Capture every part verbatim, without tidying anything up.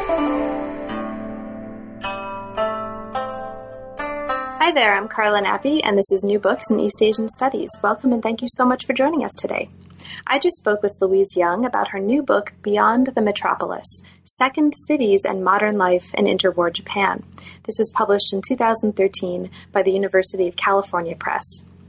Hi there, I'm Carla Nappi, and this is New Books in East Asian Studies. Welcome and thank you so much for joining us today. I just spoke with Louise Young about her new book, Beyond the Metropolis, Second Cities and Modern Life in Interwar Japan. This was published in two thousand thirteen by the University of California Press.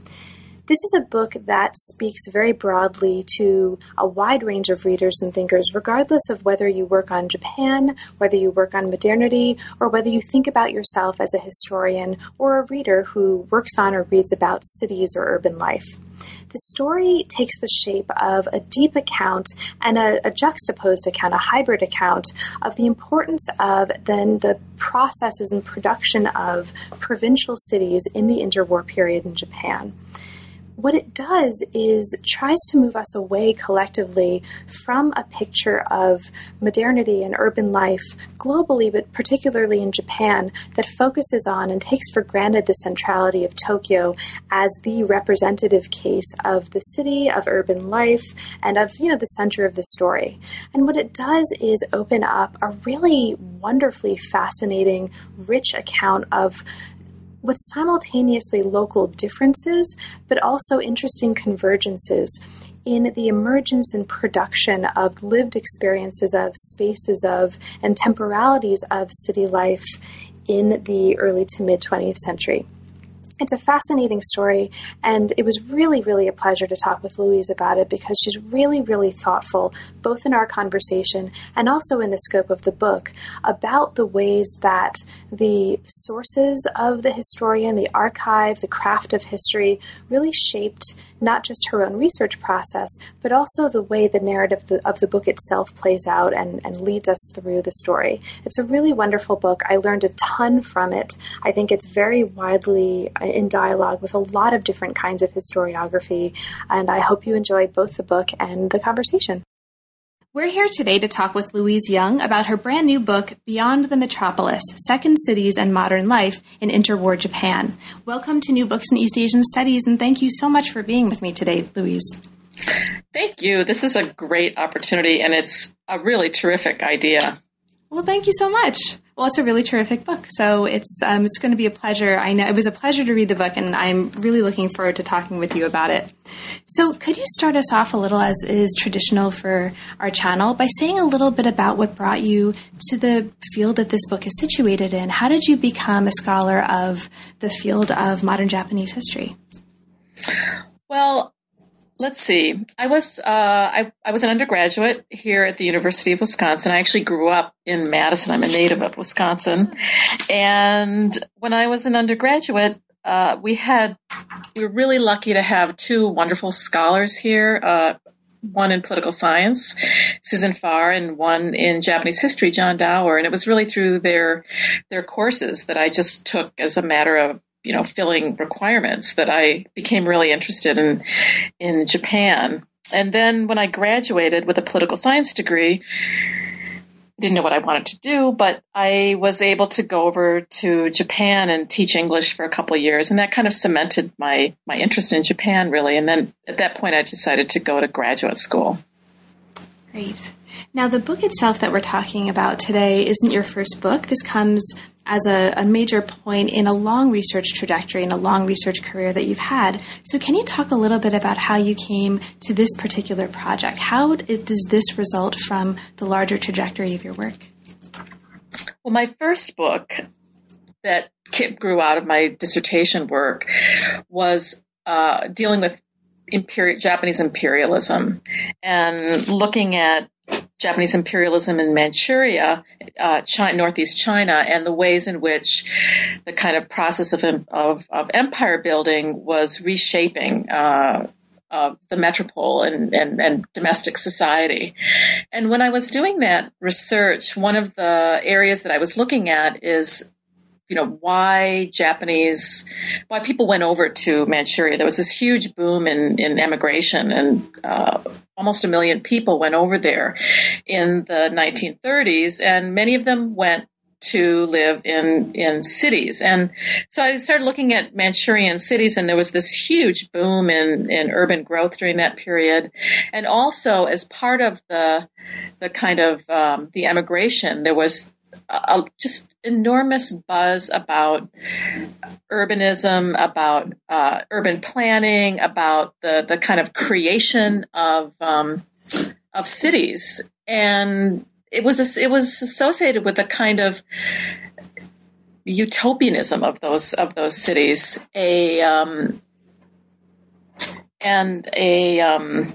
This is a book that speaks very broadly to a wide range of readers and thinkers, regardless of whether you work on Japan, whether you work on modernity, or whether you think about yourself as a historian or a reader who works on or reads about cities or urban life. The story takes the shape of a deep account and a, a juxtaposed account, a hybrid account of the importance of then the processes and production of provincial cities in the interwar period in Japan. What it does is tries to move us away collectively from a picture of modernity and urban life globally, but particularly in Japan, that focuses on and takes for granted the centrality of Tokyo as the representative case of the city, of urban life, and of, you know, the center of the story. And what it does is open up a really wonderfully fascinating, rich account of with simultaneously local differences, but also interesting convergences in the emergence and production of lived experiences of, spaces of, and temporalities of city life in the early to mid-twentieth century. It's a fascinating story, and it was really, really a pleasure to talk with Louise about it because she's really, really thoughtful, both in our conversation and also in the scope of the book, about the ways that the sources of the historian, the archive, the craft of history really shaped not just her own research process, but also the way the narrative of the, of the book itself plays out and, and leads us through the story. It's a really wonderful book. I learned a ton from it. I think it's very widely in dialogue with a lot of different kinds of historiography, and I hope you enjoy both the book and the conversation. We're here today to talk with Louise Young about her brand new book, Beyond the Metropolis, Second Cities and Modern Life in Interwar Japan. Welcome to New Books in East Asian Studies, and thank you so much for being with me today, Louise. Thank you. This is a great opportunity, and it's a really terrific idea. Well, thank you so much. Well, it's a really terrific book, so it's um, it's going to be a pleasure. I know it was a pleasure to read the book, and I'm really looking forward to talking with you about it. So could you start us off a little, as is traditional for our channel, by saying a little bit about what brought you to the field that this book is situated in? How did you become a scholar of the field of modern Japanese history? Well, let's see. I was uh, I, I was an undergraduate here at the University of Wisconsin. I actually grew up in Madison. I'm a native of Wisconsin. And when I was an undergraduate, uh, we had we were really lucky to have two wonderful scholars here. Uh, one in political science, Susan Farr, and one in Japanese history, John Dower. And it was really through their their courses that I just took as a matter of you know, filling requirements that I became really interested in in Japan. And then when I graduated with a political science degree, didn't know what I wanted to do, but I was able to go over to Japan and teach English for a couple of years. And that kind of cemented my, my interest in Japan, really. And then at that point, I decided to go to graduate school. Great. Now, the book itself that we're talking about today isn't your first book. This comes as a, a major point in a long research trajectory and a long research career that you've had. So can you talk a little bit about how you came to this particular project? How does this result from the larger trajectory of your work? Well, my first book that grew out of my dissertation work was uh, dealing with imperial, Japanese imperialism and looking at Japanese imperialism in Manchuria, uh, China, Northeast China, and the ways in which the kind of process of of, of empire building was reshaping uh, uh, the metropole and, and, and domestic society. And when I was doing that research, one of the areas that I was looking at is you know, why Japanese, why people went over to Manchuria. There was this huge boom in, in emigration, and uh, almost a million people went over there in the nineteen thirties, and many of them went to live in, in cities. And so I started looking at Manchurian cities, and there was this huge boom in, in urban growth during that period. And also, as part of the the kind of um, the emigration, there was a, just enormous buzz about urbanism, about uh, urban planning, about the, the kind of creation of um, of cities. And it was it was associated with a kind of utopianism of those of those cities, a um, and a um,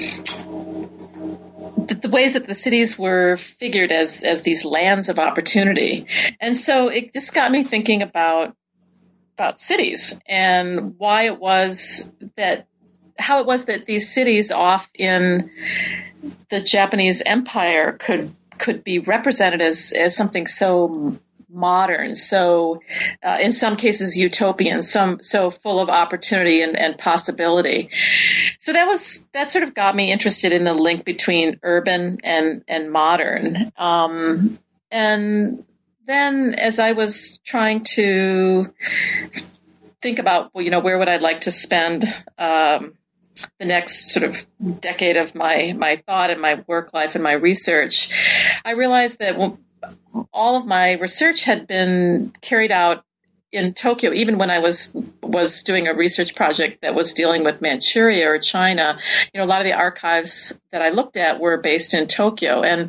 the, the ways that the cities were figured as as these lands of opportunity. And so it just got me thinking about about cities and why it was that how it was that these cities off in the Japanese Empire could could be represented as, as something so modern, so uh, in some cases utopian, some so full of opportunity and, and possibility. So that was that sort of got me interested in the link between urban and and modern. Um, and then as I was trying to think about, well, you know, where would I like to spend um, the next sort of decade of my, my thought and my work life and my research, I realized that all of my research had been carried out in Tokyo, even when I was was doing a research project that was dealing with Manchuria or China. You know, a lot of the archives that I looked at were based in Tokyo. And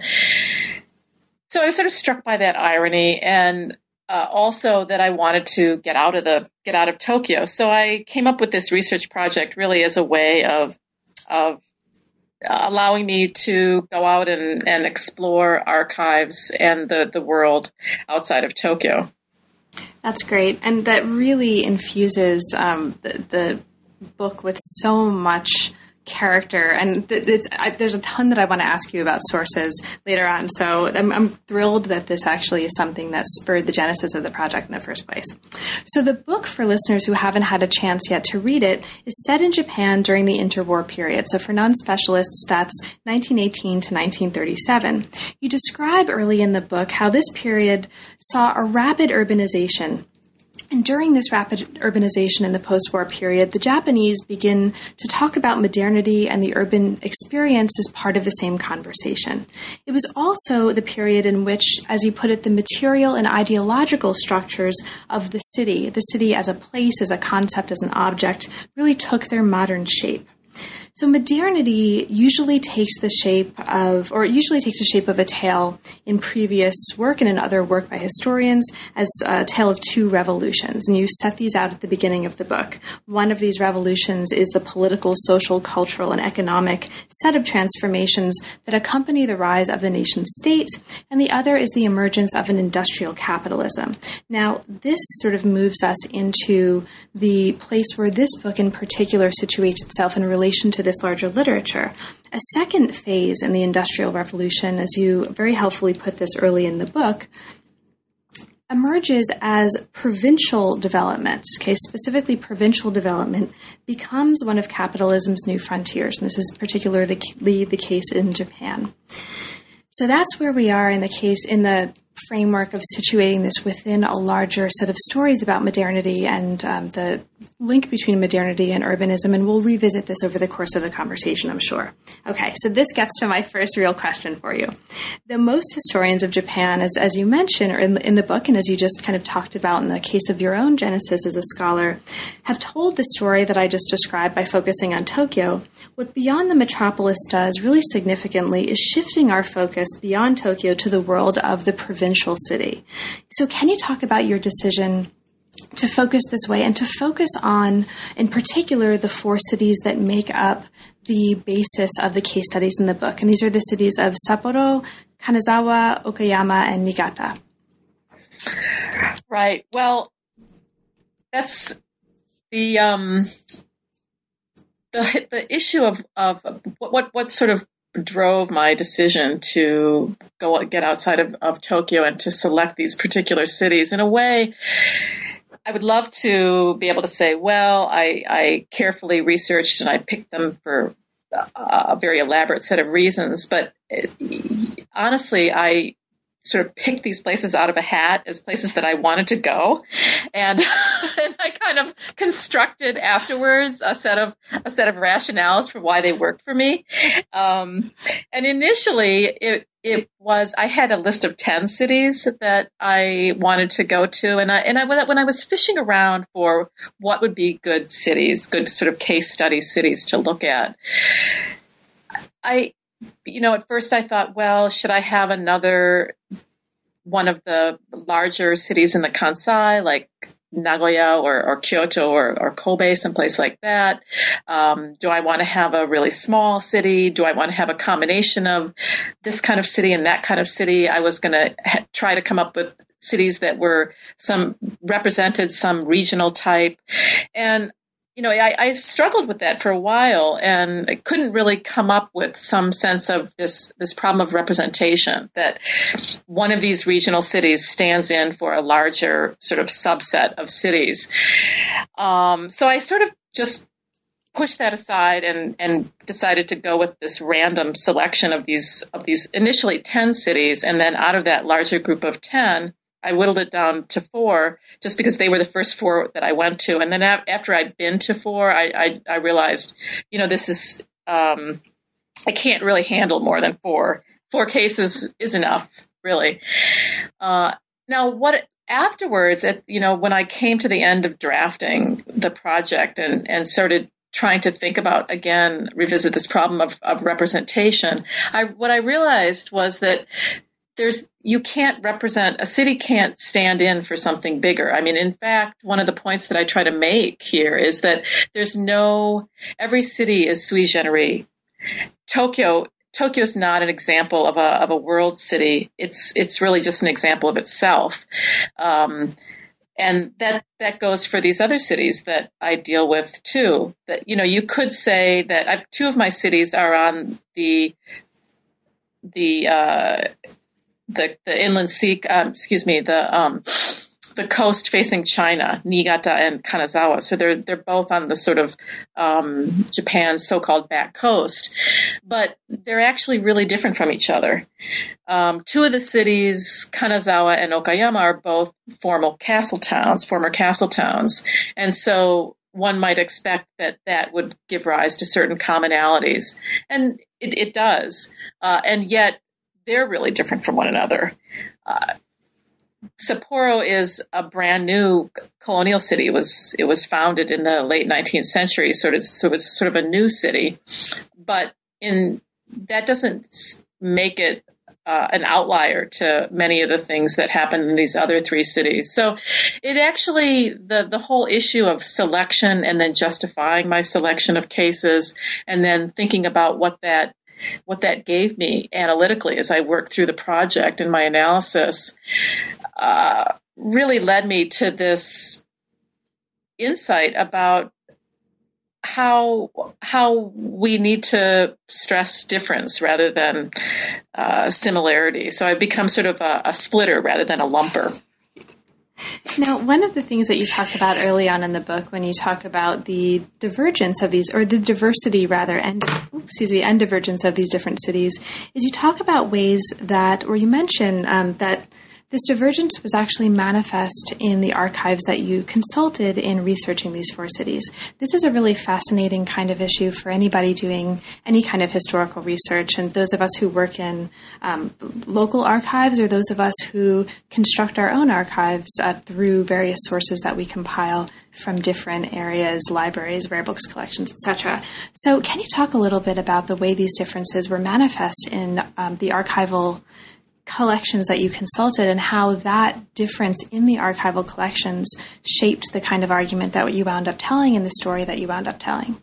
so I was sort of struck by that irony, and Uh, also that I wanted to get out of the get out of Tokyo. So I came up with this research project really as a way of of uh, allowing me to go out and, and explore archives and the, the world outside of Tokyo. That's great. And that really infuses um, the, the book with so much character, and th- th- I, there's a ton that I want to ask you about sources later on. So I'm, I'm thrilled that this actually is something that spurred the genesis of the project in the first place. So the book, for listeners who haven't had a chance yet to read it, is set in Japan during the interwar period. So for non-specialists, that's nineteen eighteen to nineteen thirty-seven. You describe early in the book how this period saw a rapid urbanization. And during this rapid urbanization in the post-war period, the Japanese begin to talk about modernity and the urban experience as part of the same conversation. It was also the period in which, as you put it, the material and ideological structures of the city, the city as a place, as a concept, as an object, really took their modern shape. So modernity usually takes the shape of, or it usually takes the shape of a tale in previous work and in other work by historians as a tale of two revolutions. And you set these out at the beginning of the book. One of these revolutions is the political, social, cultural, and economic set of transformations that accompany the rise of the nation state. And the other is the emergence of an industrial capitalism. Now, this sort of moves us into the place where this book in particular situates itself in relation to this larger literature. A second phase in the Industrial Revolution, as you very helpfully put this early in the book, emerges as provincial development, okay, specifically provincial development, becomes one of capitalism's new frontiers. And this is particularly the, the case in Japan. So that's where we are in the case, in the framework of situating this within a larger set of stories about modernity and um, the link between modernity and urbanism, and we'll revisit this over the course of the conversation, I'm sure. Okay, so this gets to my first real question for you. The most historians of Japan, as, as you mentioned, or in the, in the book, and as you just kind of talked about in the case of your own genesis as a scholar, have told the story that I just described by focusing on Tokyo. What Beyond the Metropolis does really significantly is shifting our focus beyond Tokyo to the world of the provincial city. So can you talk about your decision to focus this way and to focus on, in particular, the four cities that make up the basis of the case studies in the book? And these are the cities of Sapporo, Kanazawa, Okayama, and Niigata. Right. Well, that's the um, the the issue of of what what, what sort of drove my decision to go get outside of, of Tokyo and to select these particular cities. In a way, I would love to be able to say, well, I, I carefully researched and I picked them for a, a very elaborate set of reasons. But it, honestly, I sort of picked these places out of a hat as places that I wanted to go. And, and I kind of constructed afterwards a set of a set of rationales for why they worked for me. Um, and initially it it was, I had a list of ten cities that I wanted to go to. And I, and I, when I was fishing around for what would be good cities, good sort of case study cities to look at, I, you know, at first I thought, well, should I have another one of the larger cities in the Kansai, like Nagoya or, or Kyoto or, or Kobe, someplace like that? Um, do I want to have a really small city? Do I want to have a combination of this kind of city and that kind of city? I was going to ha- try to come up with cities that were some represented some regional type. And You know, I, I struggled with that for a while, and I couldn't really come up with some sense of this this problem of representation, that one of these regional cities stands in for a larger sort of subset of cities. Um, so I sort of just pushed that aside and, and decided to go with this random selection of these of these initially ten cities, and then out of that larger group of ten, I whittled it down to four just because they were the first four that I went to. And then after I'd been to four, I, I, I realized, you know, this is, um, I can't really handle more than four. Four cases is enough, really. Uh, now, what afterwards, at, you know, when I came to the end of drafting the project and, and started trying to think about, again, revisit this problem of, of representation, I, what I realized was that There's, you can't represent, a city can't stand in for something bigger. I mean, in fact, one of the points that I try to make here is that there's no, every city is sui generis. Tokyo, Tokyo is not an example of a, of a world city. It's, it's really just an example of itself. Um, and that, that goes for these other cities that I deal with too. That, you know, you could say that I've, two of my cities are on the, the, uh, the the inland sea, um, excuse me, the um, the coast facing China, Niigata and Kanazawa. So they're they're both on the sort of um, Japan's so-called back coast, but they're actually really different from each other. Um, two of the cities, Kanazawa and Okayama, are both formal castle towns, former castle towns, and so one might expect that that would give rise to certain commonalities, and it, it does, uh, and yet they're really different from one another. Uh, Sapporo is a brand new colonial city. It was it was founded in the late nineteenth century, sort of, so it was sort of a new city, but in that doesn't make it uh, an outlier to many of the things that happen in these other three cities. So it actually, the the whole issue of selection and then justifying my selection of cases and then thinking about what that what that gave me analytically as I worked through the project and my analysis uh, really led me to this insight about how how we need to stress difference rather than uh, similarity. So I've become sort of a, a splitter rather than a lumper. Now, one of the things that you talk about early on in the book, when you talk about the divergence of these, or the diversity rather, and excuse me, and divergence of these different cities, is you talk about ways that, or you mention um, that this divergence was actually manifest in the archives that you consulted in researching these four cities. This is a really fascinating kind of issue for anybody doing any kind of historical research, and those of us who work in um, local archives, or those of us who construct our own archives uh, through various sources that we compile from different areas, libraries, rare books collections, et cetera. So can you talk a little bit about the way these differences were manifest in um, the archival collections that you consulted, and how that difference in the archival collections shaped the kind of argument that you wound up telling in the story that you wound up telling?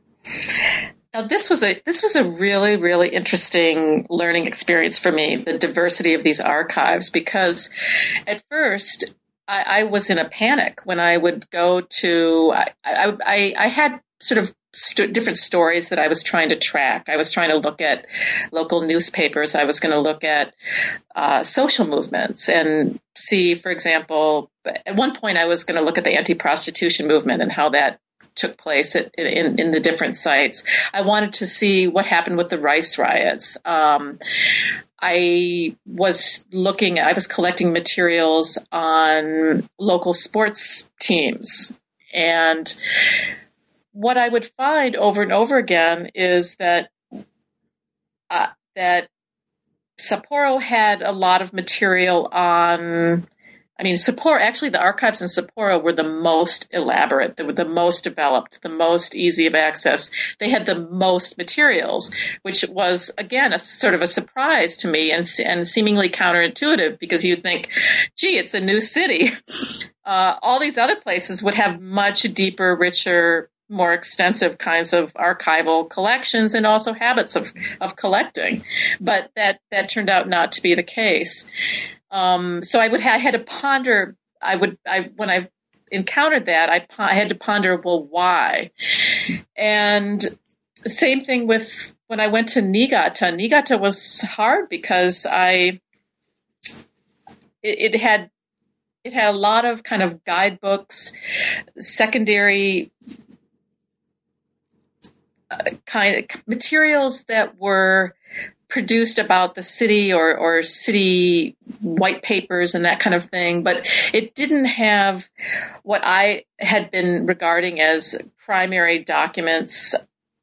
Now, this was a this was a really, really interesting learning experience for me, the diversity of these archives, because at first I, I was in a panic when I would go to, I, I, I had sort of st- different stories that I was trying to track. I was trying to look at local newspapers. I was going to look at uh, social movements and see, for example, at one point I was going to look at the anti-prostitution movement and how that took place at, in, in the different sites. I wanted to see what happened with the rice riots. Um, I was looking, I was collecting materials on local sports teams. And what I would find over and over again is that uh, that Sapporo had a lot of material on, I mean, Sapporo, actually the archives in Sapporo were the most elaborate, they were the most developed, the most easy of access. They had the most materials, which was, again, a sort of a surprise to me and, and seemingly counterintuitive, because you'd think, gee, it's a new city. Uh, all these other places would have much deeper, richer, more extensive kinds of archival collections and also habits of, of collecting. But that, that turned out not to be the case. Um, so I would ha- I had to ponder, I would, I, when I encountered that, I, I had to ponder, well, why? And same thing with when I went to Niigata. Niigata was hard because I, it, it had, it had a lot of kind of guidebooks, secondary uh, kind of materials that were produced about the city or, or city white papers and that kind of thing, but it didn't have what I had been regarding as primary documents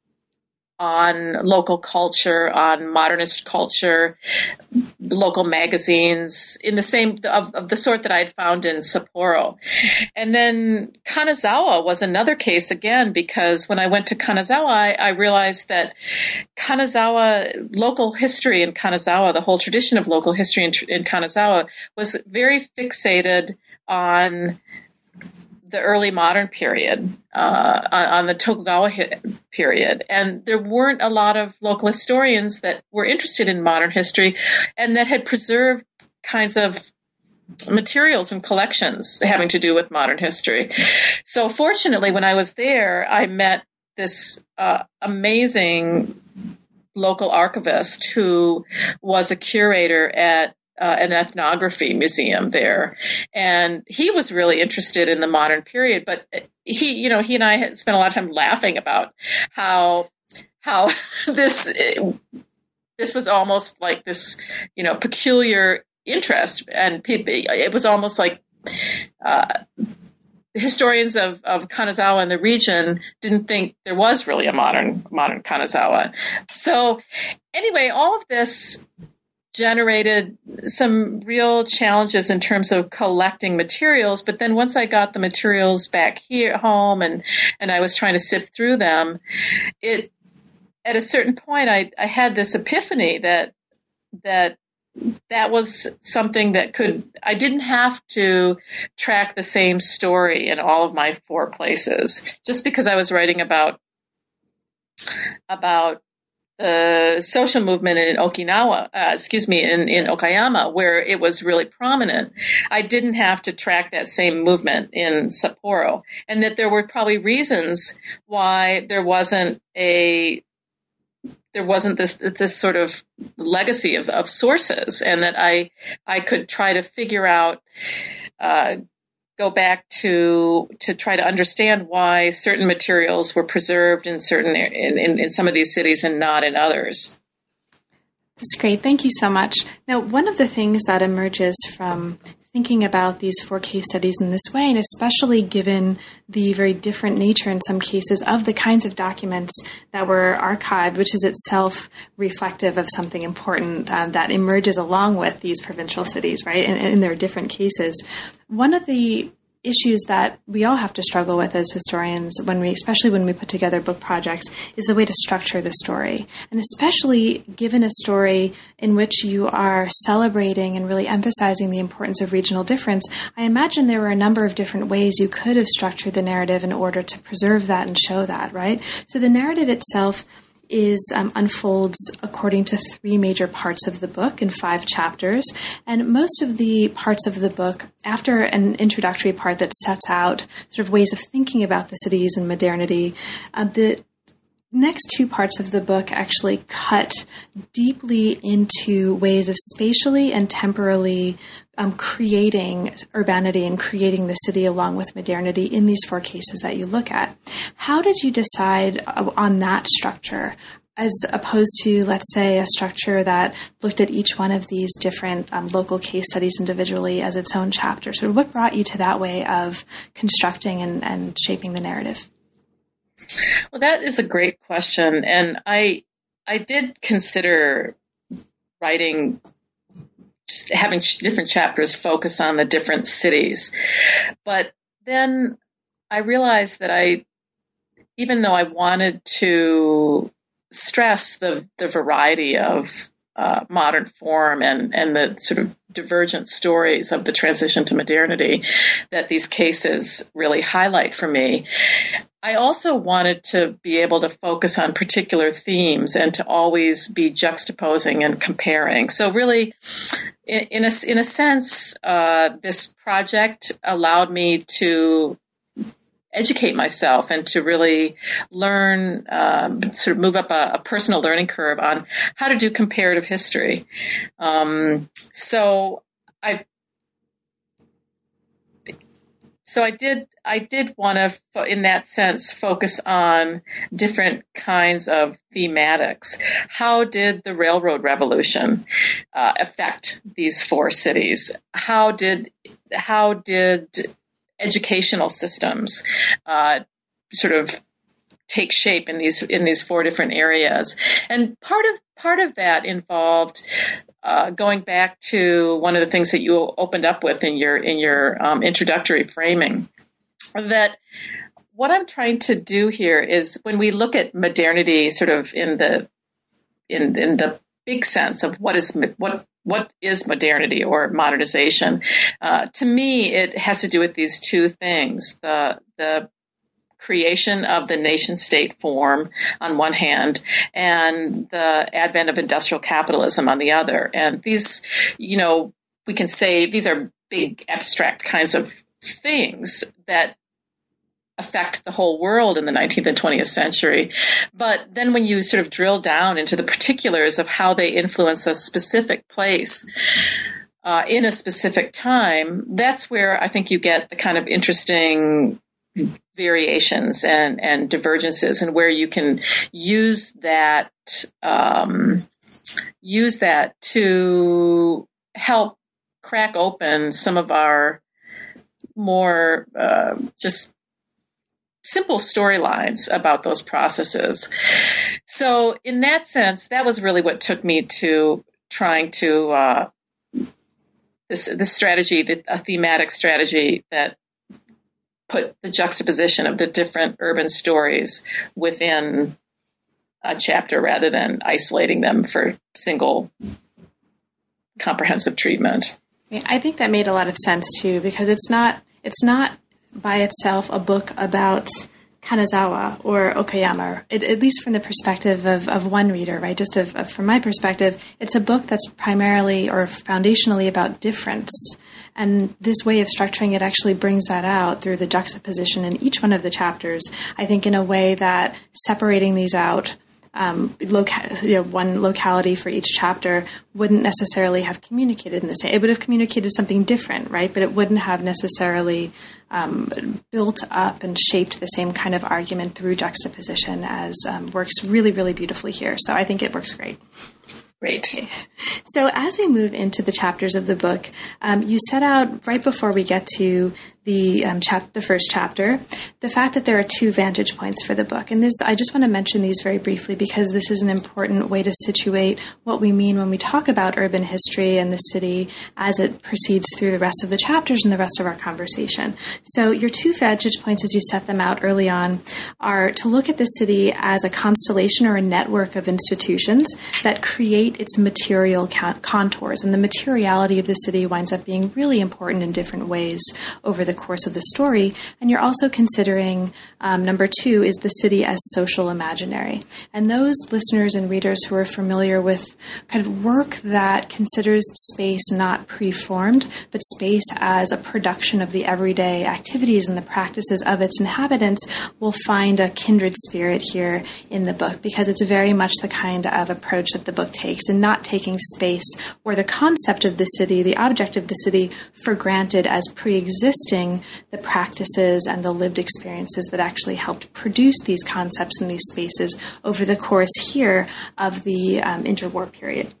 on local culture, on modernist culture, local magazines, in the same of, of the sort that I had found in Sapporo. And then Kanazawa was another case again, because when I went to Kanazawa, I, I realized that Kanazawa, local history in Kanazawa, the whole tradition of local history in, in Kanazawa was very fixated on the early modern period, uh, on the Tokugawa period. And there weren't a lot of local historians that were interested in modern history and that had preserved kinds of materials and collections having to do with modern history. So fortunately, when I was there, I met this uh, amazing local archivist who was a curator at Uh, an ethnography museum there. And he was really interested in the modern period, but he, you know, he and I had spent a lot of time laughing about how, how this, this was almost like this, you know, peculiar interest. And people, it was almost like, uh, historians of, of Kanazawa and the region didn't think there was really a modern, modern Kanazawa. So anyway, all of this generated some real challenges in terms of collecting materials. But then once I got the materials back here at home and, and I was trying to sift through them, it, at a certain point, I, I had this epiphany that, that that was something that could, I didn't have to track the same story in all of my four places. Just because I was writing about, about the social movement in Okinawa, uh, excuse me, in, in Okayama, where it was really prominent, I didn't have to track that same movement in Sapporo, and that there were probably reasons why there wasn't a there wasn't this this sort of legacy of, of sources, and that I I could try to figure out. Uh, go back to to try to understand why certain materials were preserved in certain in, in, in some of these cities and not in others. That's great. Thank you so much. Now, one of the things that emerges from thinking about these four case studies in this way, and especially given the very different nature in some cases of the kinds of documents that were archived, which is itself reflective of something important uh, that emerges along with these provincial cities, right? And in their different cases. One of the issues that we all have to struggle with as historians, when we, especially when we put together book projects, is the way to structure the story. And especially given a story in which you are celebrating and really emphasizing the importance of regional difference, I imagine there were a number of different ways you could have structured the narrative in order to preserve that and show that, right? So the narrative itself is um, unfolds according to three major parts of the book in five chapters. And most of the parts of the book, after an introductory part that sets out sort of ways of thinking about the cities and modernity, uh, the next two parts of the book actually cut deeply into ways of spatially and temporally um, creating urbanity and creating the city along with modernity in these four cases that you look at. How did you decide on that structure as opposed to, let's say, a structure that looked at each one of these different um, local case studies individually as its own chapter? So what brought you to that way of constructing and, and shaping the narrative? Well, that is a great question. And I I did consider writing, just having different chapters focus on the different cities. But then I realized that I, even though I wanted to stress the, the variety of uh, modern form and, and the sort of divergent stories of the transition to modernity that these cases really highlight for me, I also wanted to be able to focus on particular themes and to always be juxtaposing and comparing. So really, in, in, a, in a sense, uh, this project allowed me to educate myself and to really learn, um, sort of move up a, a personal learning curve on how to do comparative history. Um, so I, so I did, I did want to, fo- in that sense, focus on different kinds of thematics. How did the railroad revolution uh, affect these four cities? How did, how did educational systems uh, sort of take shape in these in these four different areas? And part of part of that involved uh, going back to one of the things that you opened up with in your in your um, introductory framing, that what I'm trying to do here is when we look at modernity, sort of in the in in the big sense of what is what. What is modernity or modernization? Uh, to me, it has to do with these two things: the the creation of the nation-state form on one hand, and the advent of industrial capitalism on the other. And these, you know, we can say these are big, abstract kinds of things that affect the whole world in the nineteenth and twentieth century. But then when you sort of drill down into the particulars of how they influence a specific place uh, in a specific time, that's where I think you get the kind of interesting variations and, and divergences, and where you can use that um, use that to help crack open some of our more uh, just simple storylines about those processes. So in that sense, that was really what took me to trying to uh, this this strategy, a thematic strategy that put the juxtaposition of the different urban stories within a chapter rather than isolating them for single comprehensive treatment. I think that made a lot of sense too, because it's not it's not by itself a book about Kanazawa or Okayama, it, at least from the perspective of, of one reader, right? Just of, of, from my perspective, it's a book that's primarily or foundationally about difference. And this way of structuring it actually brings that out through the juxtaposition in each one of the chapters, I think in a way that separating these out, um, loca- you know, one locality for each chapter wouldn't necessarily have communicated in the same. It would have communicated something different, right? But it wouldn't have necessarily um, built up and shaped the same kind of argument through juxtaposition as um, works really, really beautifully here. So I think it works great. Great. So as we move into the chapters of the book, um, you set out right before we get to the um, chap- the first chapter, the fact that there are two vantage points for the book. And this, I just want to mention these very briefly because this is an important way to situate what we mean when we talk about urban history and the city as it proceeds through the rest of the chapters and the rest of our conversation. So your two vantage points, as you set them out early on, are to look at the city as a constellation or a network of institutions that create despite its material contours. And the materiality of the city winds up being really important in different ways over the course of the story. And you're also considering, um, number two, is the city as social imaginary. And those listeners and readers who are familiar with kind of work that considers space not preformed, but space as a production of the everyday activities and the practices of its inhabitants will find a kindred spirit here in the book, because it's very much the kind of approach that the book takes in not taking space or the concept of the city, the object of the city, for granted as pre-existing the practices and the lived experiences that actually helped produce these concepts and these spaces over the course here of the um, interwar period.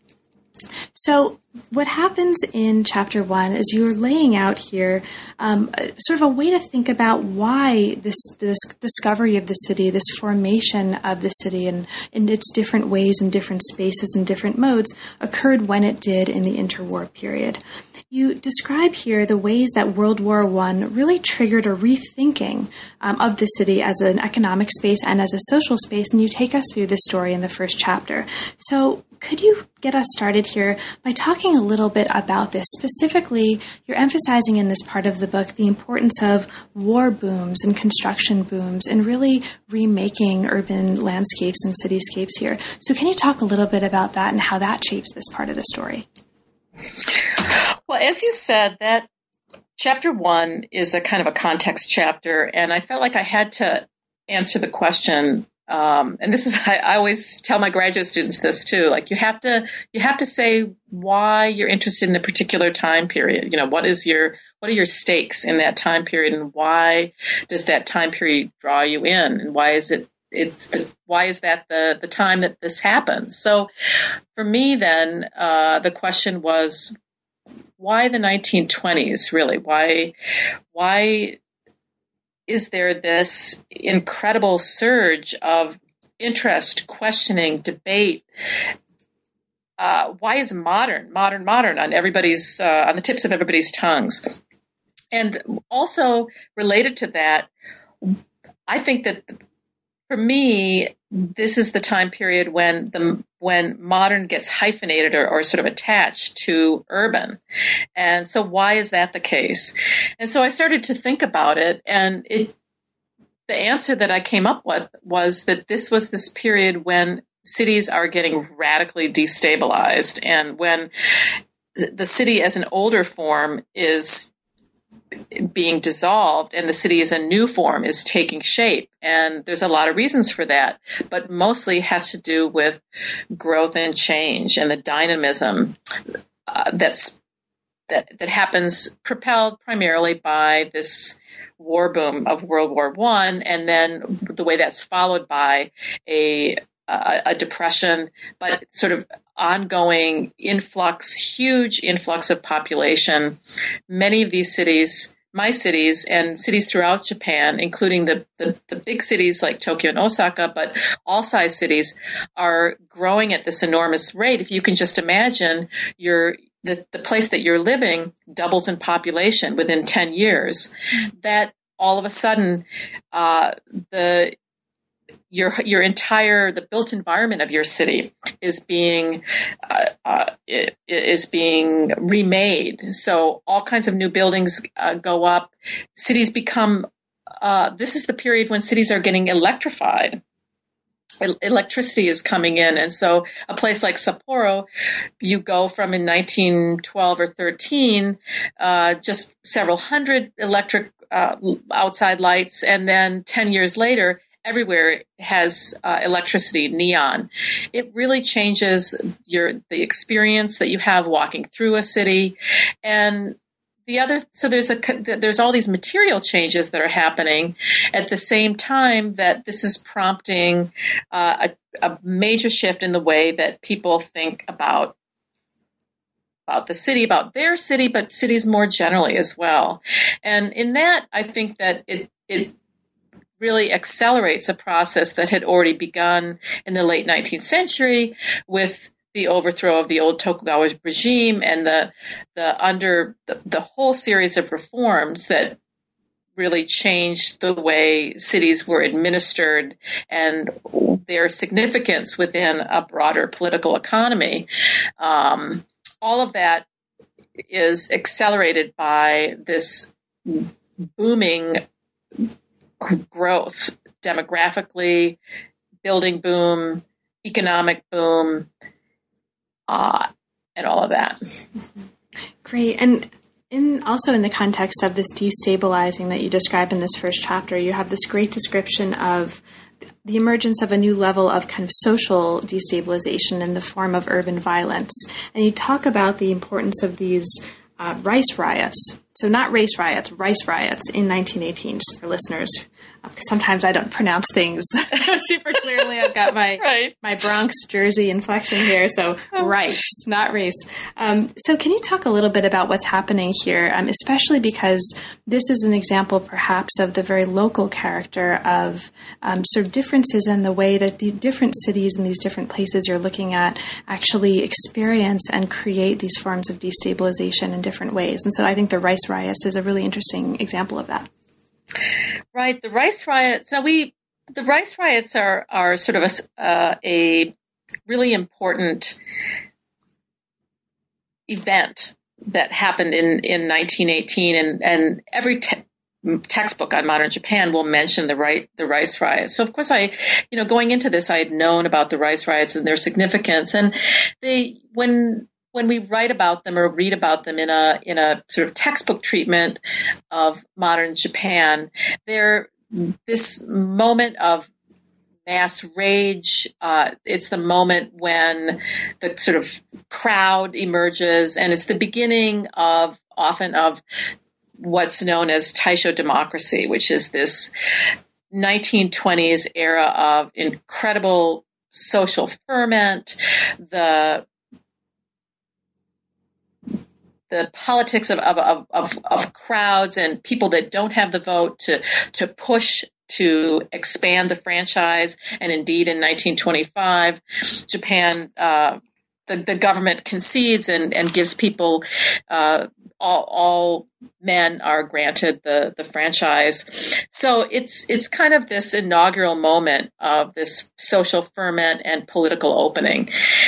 So what happens in chapter one is you're laying out here um, sort of a way to think about why this, this discovery of the city, this formation of the city and in its different ways and different spaces and different modes occurred when it did in the interwar period. You describe here the ways that World War One really triggered a rethinking um, of the city as an economic space and as a social space, and you take us through this story in the first chapter. So could you get us started here by talking a little bit about this? Specifically, you're emphasizing in this part of the book the importance of war booms and construction booms and really remaking urban landscapes and cityscapes here. So can you talk a little bit about that and how that shapes this part of the story? Well, as you said, that chapter one is a kind of a context chapter, and I felt like I had to answer the question. Um, and this is, I, I always tell my graduate students this too. Like you have to, you have to say why you're interested in a particular time period. You know, what is your, what are your stakes in that time period, and why does that time period draw you in, and why is it? It's the, why is that the, the time that this happens? So for me, then, uh, the question was, why the nineteen twenties, really? Why, why is there this incredible surge of interest, questioning, debate? Uh, why is modern, modern, modern on everybody's, uh, on the tips of everybody's tongues? And also related to that, I think that for me, this is the time period when the when modern gets hyphenated or, or sort of attached to urban. And so why is that the case? And so I started to think about it, and it the answer that I came up with was that this was this period when cities are getting radically destabilized, and when the city as an older form is being dissolved and the city as a new form is taking shape. And there's a lot of reasons for that, but mostly has to do with growth and change and the dynamism uh, that's that that happens, propelled primarily by this war boom of World War One, and then the way that's followed by a a, a depression, but sort of ongoing influx, huge influx of population. Many of these cities, my cities and cities throughout Japan, including the, the, the big cities like Tokyo and Osaka, but all size cities, are growing at this enormous rate. If you can just imagine your the, the place that you're living doubles in population within ten years, that all of a sudden uh, the your your entire the built environment of your city is being uh, uh, is being remade. So all kinds of new buildings uh, go up. Cities become. Uh, this is the period when cities are getting electrified. Electricity is coming in, and so a place like Sapporo, you go from in nineteen twelve or thirteen, uh, just several hundred electric uh, outside lights, and then ten years later, everywhere has uh, electricity, neon. It really changes your the experience that you have walking through a city. And the other, so there's a there's all these material changes that are happening at the same time that this is prompting uh, a, a major shift in the way that people think about about the city, about their city, but cities more generally as well. And in that, I think that it it really accelerates a process that had already begun in the late nineteenth century with the overthrow of the old Tokugawa regime and the the under the, the whole series of reforms that really changed the way cities were administered and their significance within a broader political economy. Um, all of that is accelerated by this booming growth demographically, building boom, economic boom, uh, and all of that. Great. And in also in the context of this destabilizing that you describe in this first chapter, you have this great description of the emergence of a new level of kind of social destabilization in the form of urban violence. And you talk about the importance of these uh, rice riots. So not race riots, rice riots in nineteen eighteen, just for listeners. Sometimes I don't pronounce things super clearly. I've got my right. my Bronx Jersey inflection here, so rice, not race. Um, so can you talk a little bit about what's happening here, um, especially because this is an example perhaps of the very local character of um, sort of differences in the way that the different cities and these different places you're looking at actually experience and create these forms of destabilization in different ways. And so I think the rice riots is a really interesting example of that. Right, the rice riots. Now, we the rice riots are are sort of a, uh, a really important event that happened in, in nineteen eighteen, and and every te- textbook on modern Japan will mention the right the rice riots. So, of course, I, you know, going into this, I had known about the rice riots and their significance, and they when. When we write about them or read about them in a in a sort of textbook treatment of modern Japan, they're this moment of mass rage. Uh, it's the moment when the sort of crowd emerges, and it's the beginning of often of what's known as Taisho democracy, which is this nineteen twenties era of incredible social ferment, the the politics of, of, of, of crowds and people that don't have the vote to, to push to expand the franchise. And indeed, in nineteen twenty-five, Japan, uh, the, the government concedes and, and gives people, uh, all, all men are granted the, the franchise. So it's, it's kind of this inaugural moment of this social ferment and political opening.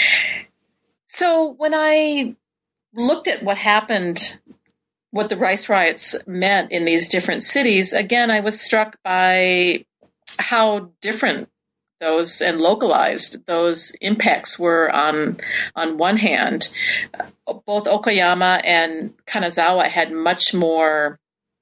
So when I looked at what happened, what the rice riots meant in these different cities, again, I was struck by how different those and localized those impacts were on on one hand. Both Okayama and Kanazawa had much more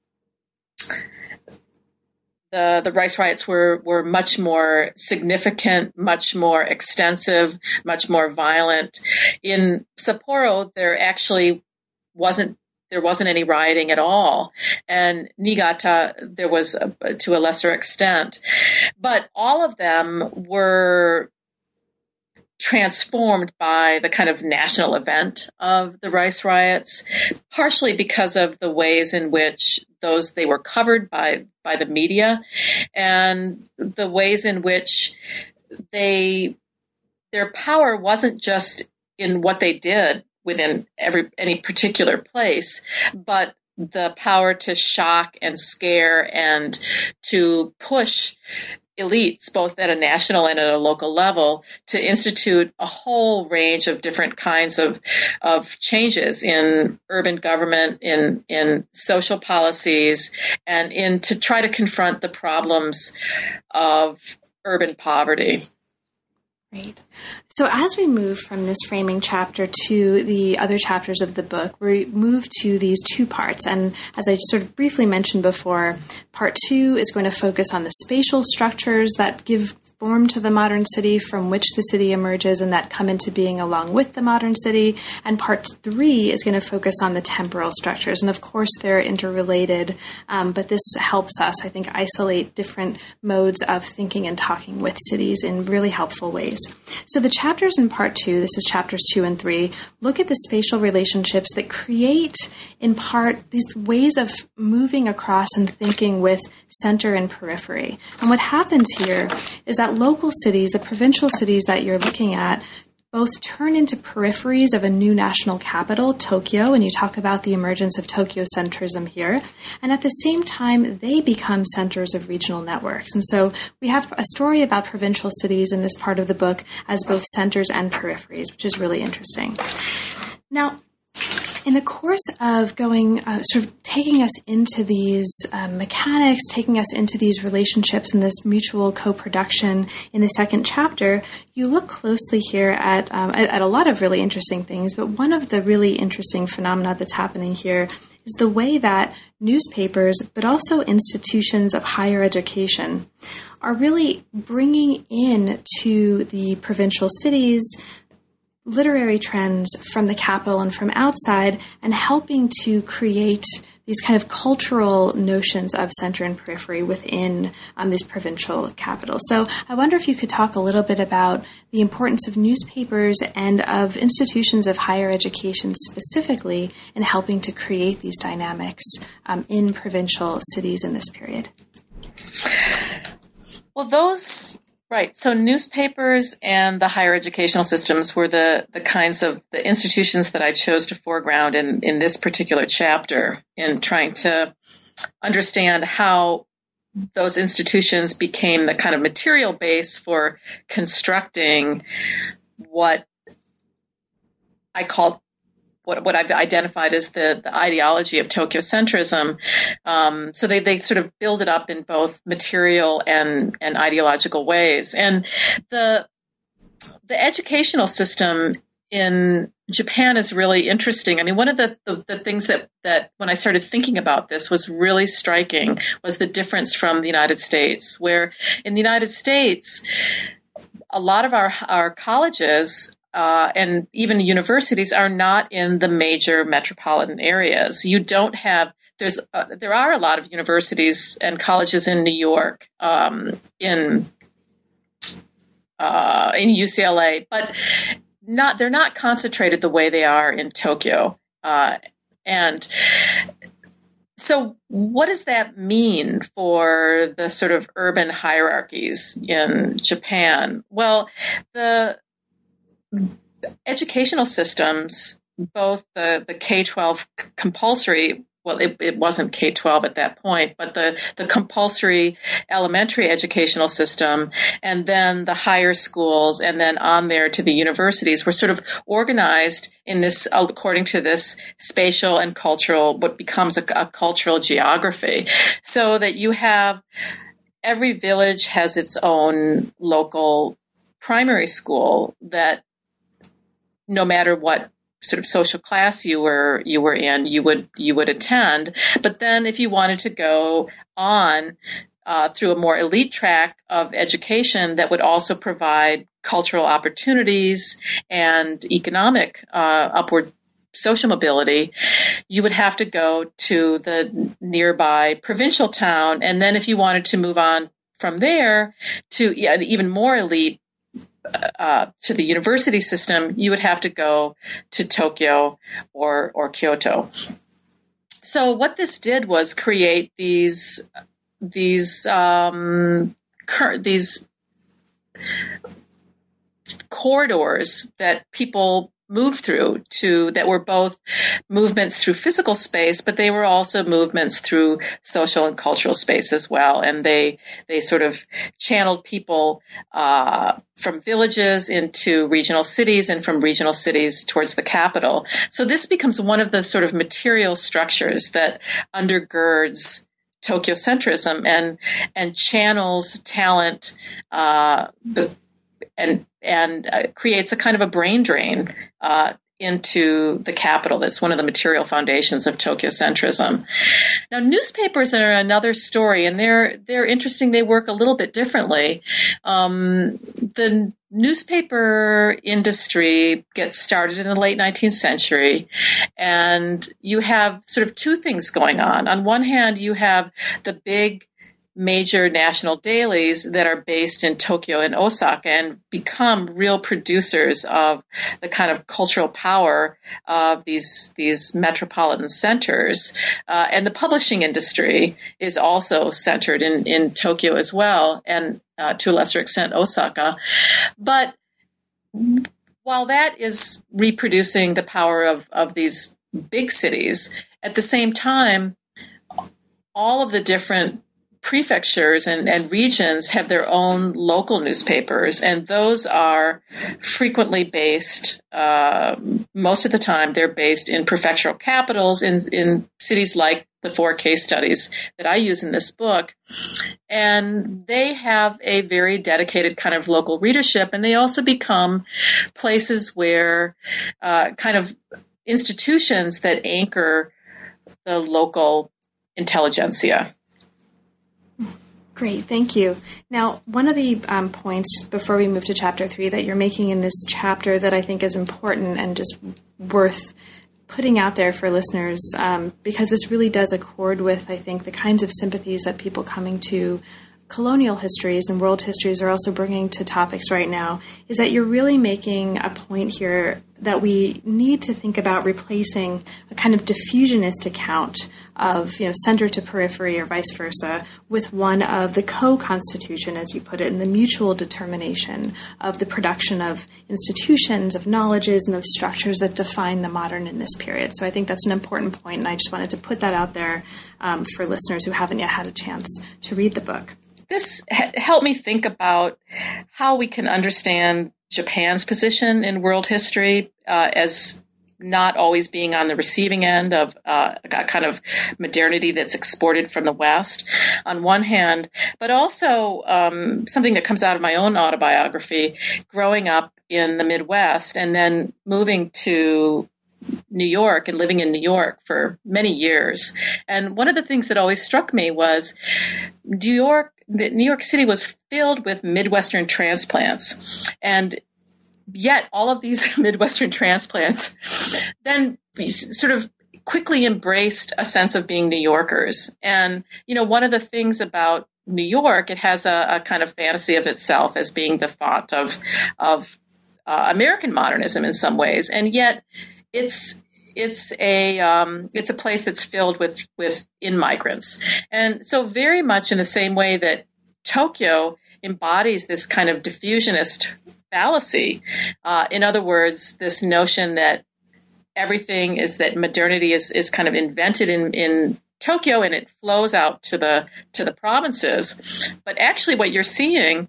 The, the rice riots were, were much more significant, much more extensive, much more violent. In Sapporo, there actually wasn't there wasn't any rioting at all, and Niigata there was a, to a lesser extent. But all of them were transformed by the kind of national event of the rice riots, partially because of the ways in which those they were covered by by the media, and the ways in which they their power wasn't just in what they did within every any particular place, but the power to shock and scare and to push elites, both at a national and at a local level, to institute a whole range of different kinds of of changes in urban government, in in social policies, and in to try to confront the problems of urban poverty. Great. So as we move from this framing chapter to the other chapters of the book, we move to these two parts. And as I sort of briefly mentioned before, part two is going to focus on the spatial structures that give form to the modern city from which the city emerges and that come into being along with the modern city. And part three is going to focus on the temporal structures. And of course, they're interrelated, um, but this helps us, I think, isolate different modes of thinking and talking with cities in really helpful ways. So the chapters in part two, this is chapters two and three, look at the spatial relationships that create, in part, these ways of moving across and thinking with center and periphery. And what happens here is that local cities, the provincial cities that you're looking at, both turn into peripheries of a new national capital, Tokyo, and you talk about the emergence of Tokyo-centrism here, and at the same time, they become centers of regional networks. And so we have a story about provincial cities in this part of the book as both centers and peripheries, which is really interesting. Now, in the course of going, uh, sort of taking us into these um, mechanics, taking us into these relationships and this mutual co-production in the second chapter, you look closely here at, um, at, at a lot of really interesting things. But one of the really interesting phenomena that's happening here is the way that newspapers, but also institutions of higher education, are really bringing in to the provincial cities literary trends from the capital and from outside, and helping to create these kind of cultural notions of center and periphery within um, these provincial capitals. So I wonder if you could talk a little bit about the importance of newspapers and of institutions of higher education specifically in helping to create these dynamics um, in provincial cities in this period. Well, those... Right. So newspapers and the higher educational systems were the, the kinds of the institutions that I chose to foreground in, in this particular chapter in trying to understand how those institutions became the kind of material base for constructing what I call What, what I've identified as the, the ideology of Tokyo-centrism. Um, so they, they sort of build it up in both material and, and ideological ways. And the the educational system in Japan is really interesting. I mean, one of the, the, the things that, that when I started thinking about this was really striking was the difference from the United States, where in the United States, a lot of our, our colleges Uh, and even universities are not in the major metropolitan areas. You don't have, there's, uh, there are a lot of universities and colleges in New York, um, in, uh, in U C L A, but not, they're not concentrated the way they are in Tokyo. Uh, and so what does that mean for the sort of urban hierarchies in Japan? Well, the, educational systems, both the, the K twelve compulsory, well, it, it wasn't K twelve at that point, but the, the compulsory elementary educational system, and then the higher schools, and then on there to the universities, were sort of organized in this, according to this spatial and cultural, what becomes a, a cultural geography, so that you have, every village has its own local primary school that no matter what sort of social class you were you were in, you would you would attend. But then if you wanted to go on uh, through a more elite track of education that would also provide cultural opportunities and economic uh, upward social mobility, you would have to go to the nearby provincial town. And then if you wanted to move on from there to yeah, even more elite, Uh, to the university system, you would have to go to Tokyo or or Kyoto. So what this did was create these these um, cur- these corridors that people moved through to that were both movements through physical space, but they were also movements through social and cultural space as well. And they they sort of channeled people uh, from villages into regional cities and from regional cities towards the capital. So this becomes one of the sort of material structures that undergirds Tokyo-centrism and and channels talent uh, the, and and uh, creates a kind of a brain drain uh, into the capital. That's one of the material foundations of Tokyo-centrism. Now, newspapers are another story, and they're they're interesting. They work a little bit differently. Um, the newspaper industry gets started in the late nineteenth century, and you have sort of two things going on. On one hand, you have the big major national dailies that are based in Tokyo and Osaka and become real producers of the kind of cultural power of these these metropolitan centers. Uh, and the publishing industry is also centered in, in Tokyo as well, and uh, to a lesser extent Osaka. But while that is reproducing the power of, of these big cities, at the same time, all of the different prefectures and, and regions have their own local newspapers, and those are frequently based, uh, most of the time, they're based in prefectural capitals, in, in cities like the four case studies that I use in this book. And they have a very dedicated kind of local readership, and they also become places where uh, kind of institutions that anchor the local intelligentsia. Great, thank you. Now, one of the um, points before we move to chapter three that you're making in this chapter that I think is important and just worth putting out there for listeners, um, because this really does accord with, I think, the kinds of sympathies that people coming to colonial histories and world histories are also bringing to topics right now, is that you're really making a point here that we need to think about replacing a kind of diffusionist account of, you know, center to periphery or vice versa with one of the co-constitution, as you put it, and the mutual determination of the production of institutions, of knowledges, and of structures that define the modern in this period. So I think that's an important point, and I just wanted to put that out there um, for listeners who haven't yet had a chance to read the book. This ha- helped me think about how we can understand Japan's position in world history uh, as not always being on the receiving end of uh, a kind of modernity that's exported from the West, on one hand, but also um, something that comes out of my own autobiography, growing up in the Midwest and then moving to New York and living in New York for many years. And one of the things that always struck me was New York, New York City was filled with Midwestern transplants. And yet all of these Midwestern transplants then sort of quickly embraced a sense of being New Yorkers. And, you know, one of the things about New York, it has a, a kind of fantasy of itself as being the font of, of uh, American modernism in some ways. And yet It's it's a um, it's a place that's filled with with immigrants, and so very much in the same way that Tokyo embodies this kind of diffusionist fallacy. Uh, in other words, this notion that everything is that modernity is is kind of invented in in Tokyo and it flows out to the to the provinces. But actually, what you're seeing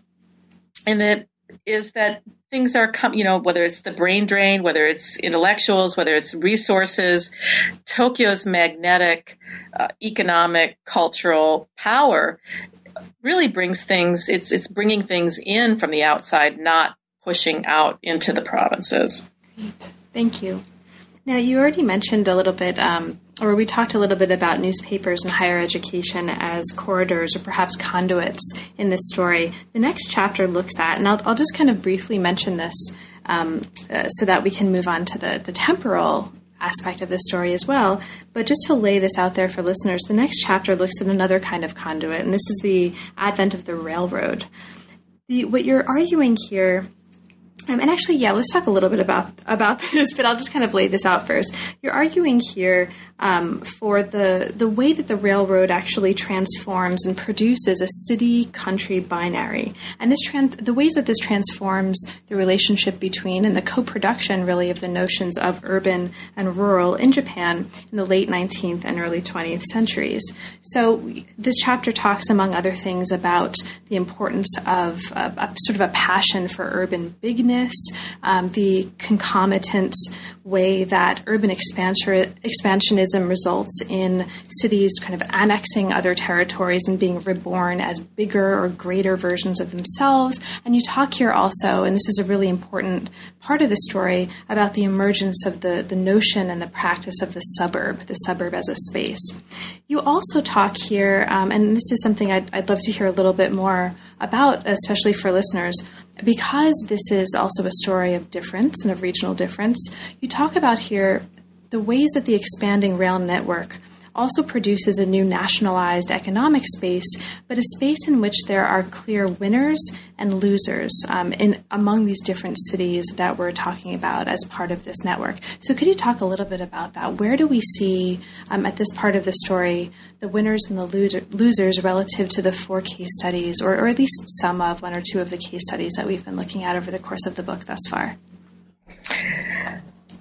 in it is that things are, com- you know, whether it's the brain drain, whether it's intellectuals, whether it's resources, Tokyo's magnetic uh, economic, cultural power really brings things, it's it's bringing things in from the outside, not pushing out into the provinces. Great. Thank you. Now, you already mentioned a little bit, um, or we talked a little bit about newspapers and higher education as corridors or perhaps conduits in this story. The next chapter looks at, and I'll, I'll just kind of briefly mention this um, uh, so that we can move on to the, the temporal aspect of this story as well. But just to lay this out there for listeners, the next chapter looks at another kind of conduit, and this is the advent of the railroad. The, what you're arguing here Um, and actually, yeah, let's talk a little bit about about this, but I'll just kind of lay this out first. You're arguing here um, for the the way that the railroad actually transforms and produces a city-country binary, and this trans- the ways that this transforms the relationship between and the co-production, really, of the notions of urban and rural in Japan in the late nineteenth and early twentieth centuries. So this chapter talks, among other things, about the importance of a, a sort of a passion for urban bigness, um, the concomitant way that urban expansion, expansionism results in cities kind of annexing other territories and being reborn as bigger or greater versions of themselves. And you talk here also, and this is a really important part of the story, about the emergence of the, the notion and the practice of the suburb, the suburb as a space. You also talk here, um, and this is something I'd, I'd love to hear a little bit more about, especially for listeners, because this is also a story of difference and of regional difference. You talk about here the ways that the expanding rail network also produces a new nationalized economic space, but a space in which there are clear winners and losers um, in among these different cities that we're talking about as part of this network. So could you talk a little bit about that? Where do we see um, at this part of the story the winners and the lo- losers relative to the four case studies, or, or at least some of one or two of the case studies that we've been looking at over the course of the book thus far?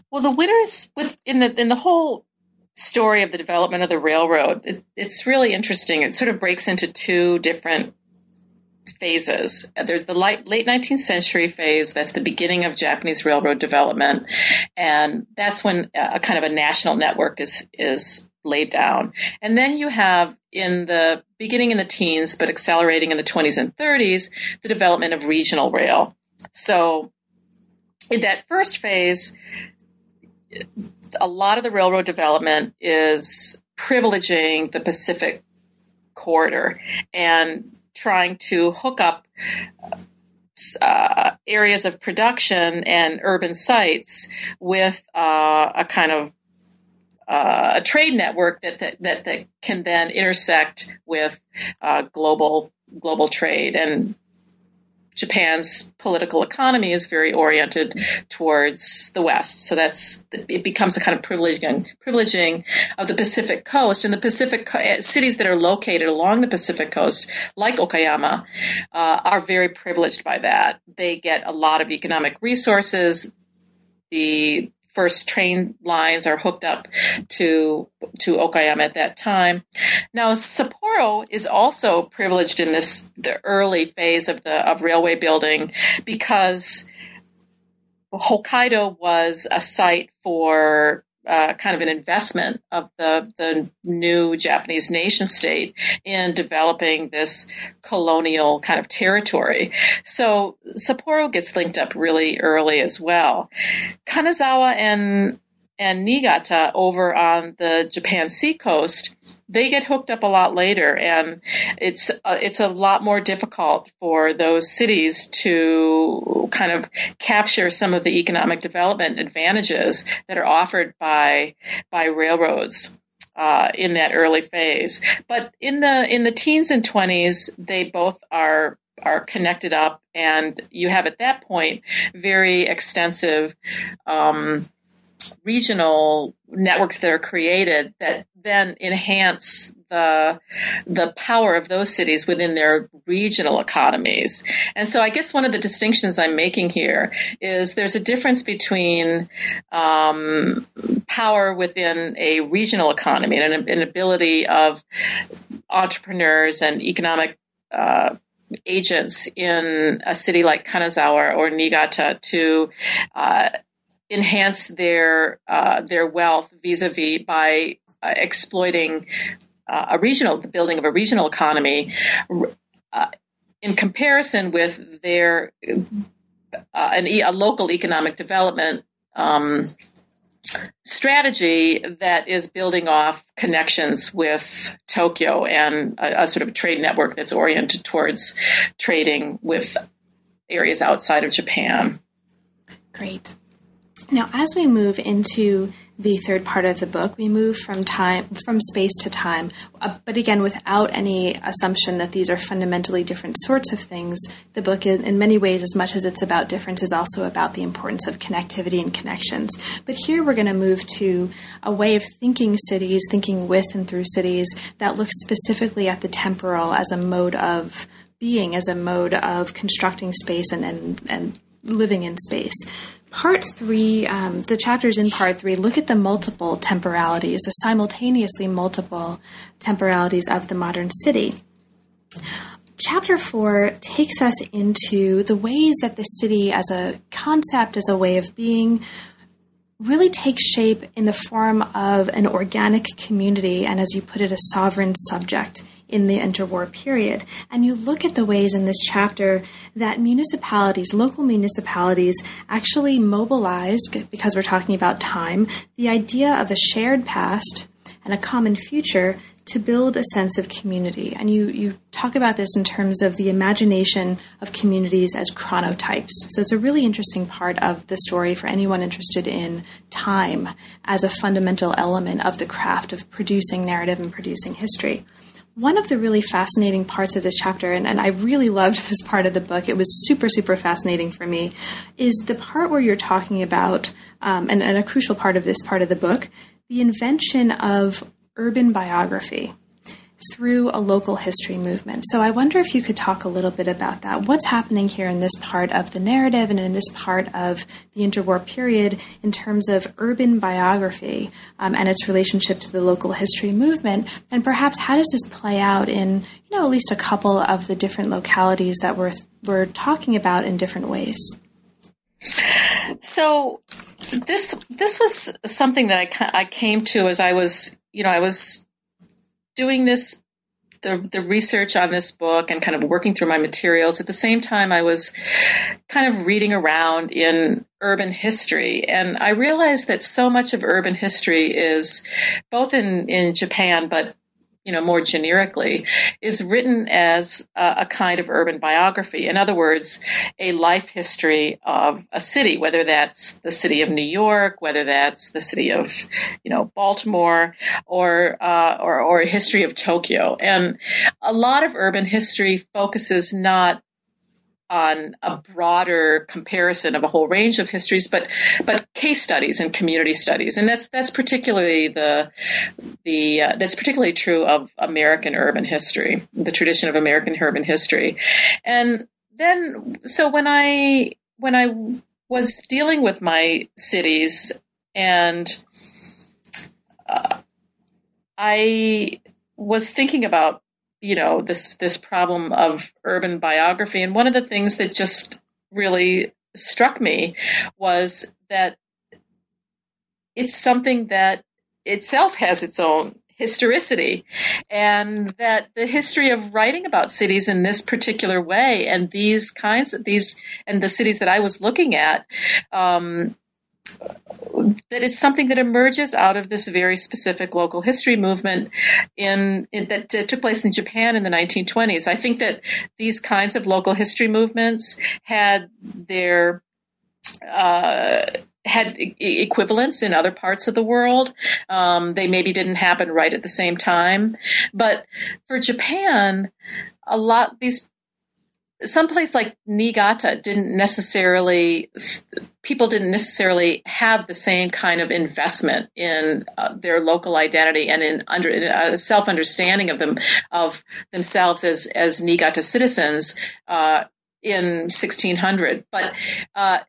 Well, the winners with in the in the whole story of the development of the railroad, it, it's really interesting. It sort of breaks into two different phases. There's the late, late nineteenth century phase. That's the beginning of Japanese railroad development. And that's when a kind of a national network is, is laid down. And then you have in the beginning in the teens, but accelerating in the twenties and thirties, the development of regional rail. So in that first phase, a lot of the railroad development is privileging the Pacific corridor and trying to hook up uh, areas of production and urban sites with uh, a kind of uh, a trade network that, that that that can then intersect with uh, global global trade. And Japan's political economy is very oriented towards the West. So that's, it becomes a kind of privileging, privileging of the Pacific coast. And the Pacific cities that are located along the Pacific coast, like Okayama, uh, are very privileged by that. They get a lot of economic resources. The first train lines are hooked up to to Okayama at that time. Now, Sapporo is also privileged in this the early phase of the of railway building because Hokkaido was a site for uh, kind of an investment of the the new Japanese nation state in developing this colonial kind of territory. So Sapporo gets linked up really early as well. Kanazawa and and Niigata over on the Japan Sea coast, they get hooked up a lot later, and it's uh, it's a lot more difficult for those cities to kind of capture some of the economic development advantages that are offered by by railroads uh, in that early phase. But in the in the teens and twenties, they both are are connected up, and you have at that point very extensive Um, regional networks that are created that then enhance the the power of those cities within their regional economies. And so I guess one of the distinctions I'm making here is there's a difference between um, power within a regional economy and an, an ability of entrepreneurs and economic uh, agents in a city like Kanazawa or Niigata to uh, enhance their uh, their wealth vis-a-vis by uh, exploiting uh, a regional, the building of a regional economy, uh, in comparison with their uh, an, a local economic development um, strategy that is building off connections with Tokyo and a, a sort of trade network that's oriented towards trading with areas outside of Japan. Great. Now, as we move into the third part of the book, we move from time, from space to time, uh, but again, without any assumption that these are fundamentally different sorts of things. The book, in, in many ways, as much as it's about difference, is also about the importance of connectivity and connections. But here we're going to move to a way of thinking cities, thinking with and through cities, that looks specifically at the temporal as a mode of being, as a mode of constructing space and, and, and living in space. Part three, um, the chapters in part three look at the multiple temporalities, the simultaneously multiple temporalities of the modern city. Chapter four takes us into the ways that the city as a concept, as a way of being, really takes shape in the form of an organic community and, as you put it, a sovereign subject in the interwar period. And you look at the ways in this chapter that municipalities, local municipalities, actually mobilized, because we're talking about time, the idea of a shared past and a common future to build a sense of community. And you, you talk about this in terms of the imagination of communities as chronotypes. So it's a really interesting part of the story for anyone interested in time as a fundamental element of the craft of producing narrative and producing history. One of the really fascinating parts of this chapter, and, and I really loved this part of the book, it was super, super fascinating for me, is the part where you're talking about, um, and, and a crucial part of this part of the book, the invention of urban biography. through a local history movement. So I wonder if you could talk a little bit about that. What's happening here in this part of the narrative and in this part of the interwar period in terms of urban biography um, and its relationship to the local history movement? And perhaps how does this play out in, you know, at least a couple of the different localities that we're, we're talking about in different ways? So this this was something that I, I came to as I was, you know, I was doing this, the, the research on this book and kind of working through my materials. At the same time, I was kind of reading around in urban history. And I realized that so much of urban history is both in, in Japan, but you know, more generically, is written as a, a kind of urban biography. In other words, a life history of a city, whether that's the city of New York, whether that's the city of, you know, Baltimore, or uh, or, or a history of Tokyo. And a lot of urban history focuses not on a broader comparison of a whole range of histories, but but case studies and community studies, and that's that's particularly the the uh, that's particularly true of American urban history, the tradition of American urban history. And then, so when I when I was dealing with my cities, and uh, I was thinking about, you know, this this problem of urban biography. And one of the things that just really struck me was that it's something that itself has its own historicity, and that the history of writing about cities in this particular way and these kinds of these and the cities that I was looking at, um, that it's something that emerges out of this very specific local history movement in, in that uh, took place in Japan in the nineteen twenties. I think that these kinds of local history movements had their uh, had e- equivalents in other parts of the world. Um, they maybe didn't happen right at the same time, but for Japan, a lot these. Someplace like Niigata didn't necessarily, people didn't necessarily have the same kind of investment in uh, their local identity and in under in a self-understanding of them of themselves as as Niigata citizens uh, in sixteen hundred. But uh,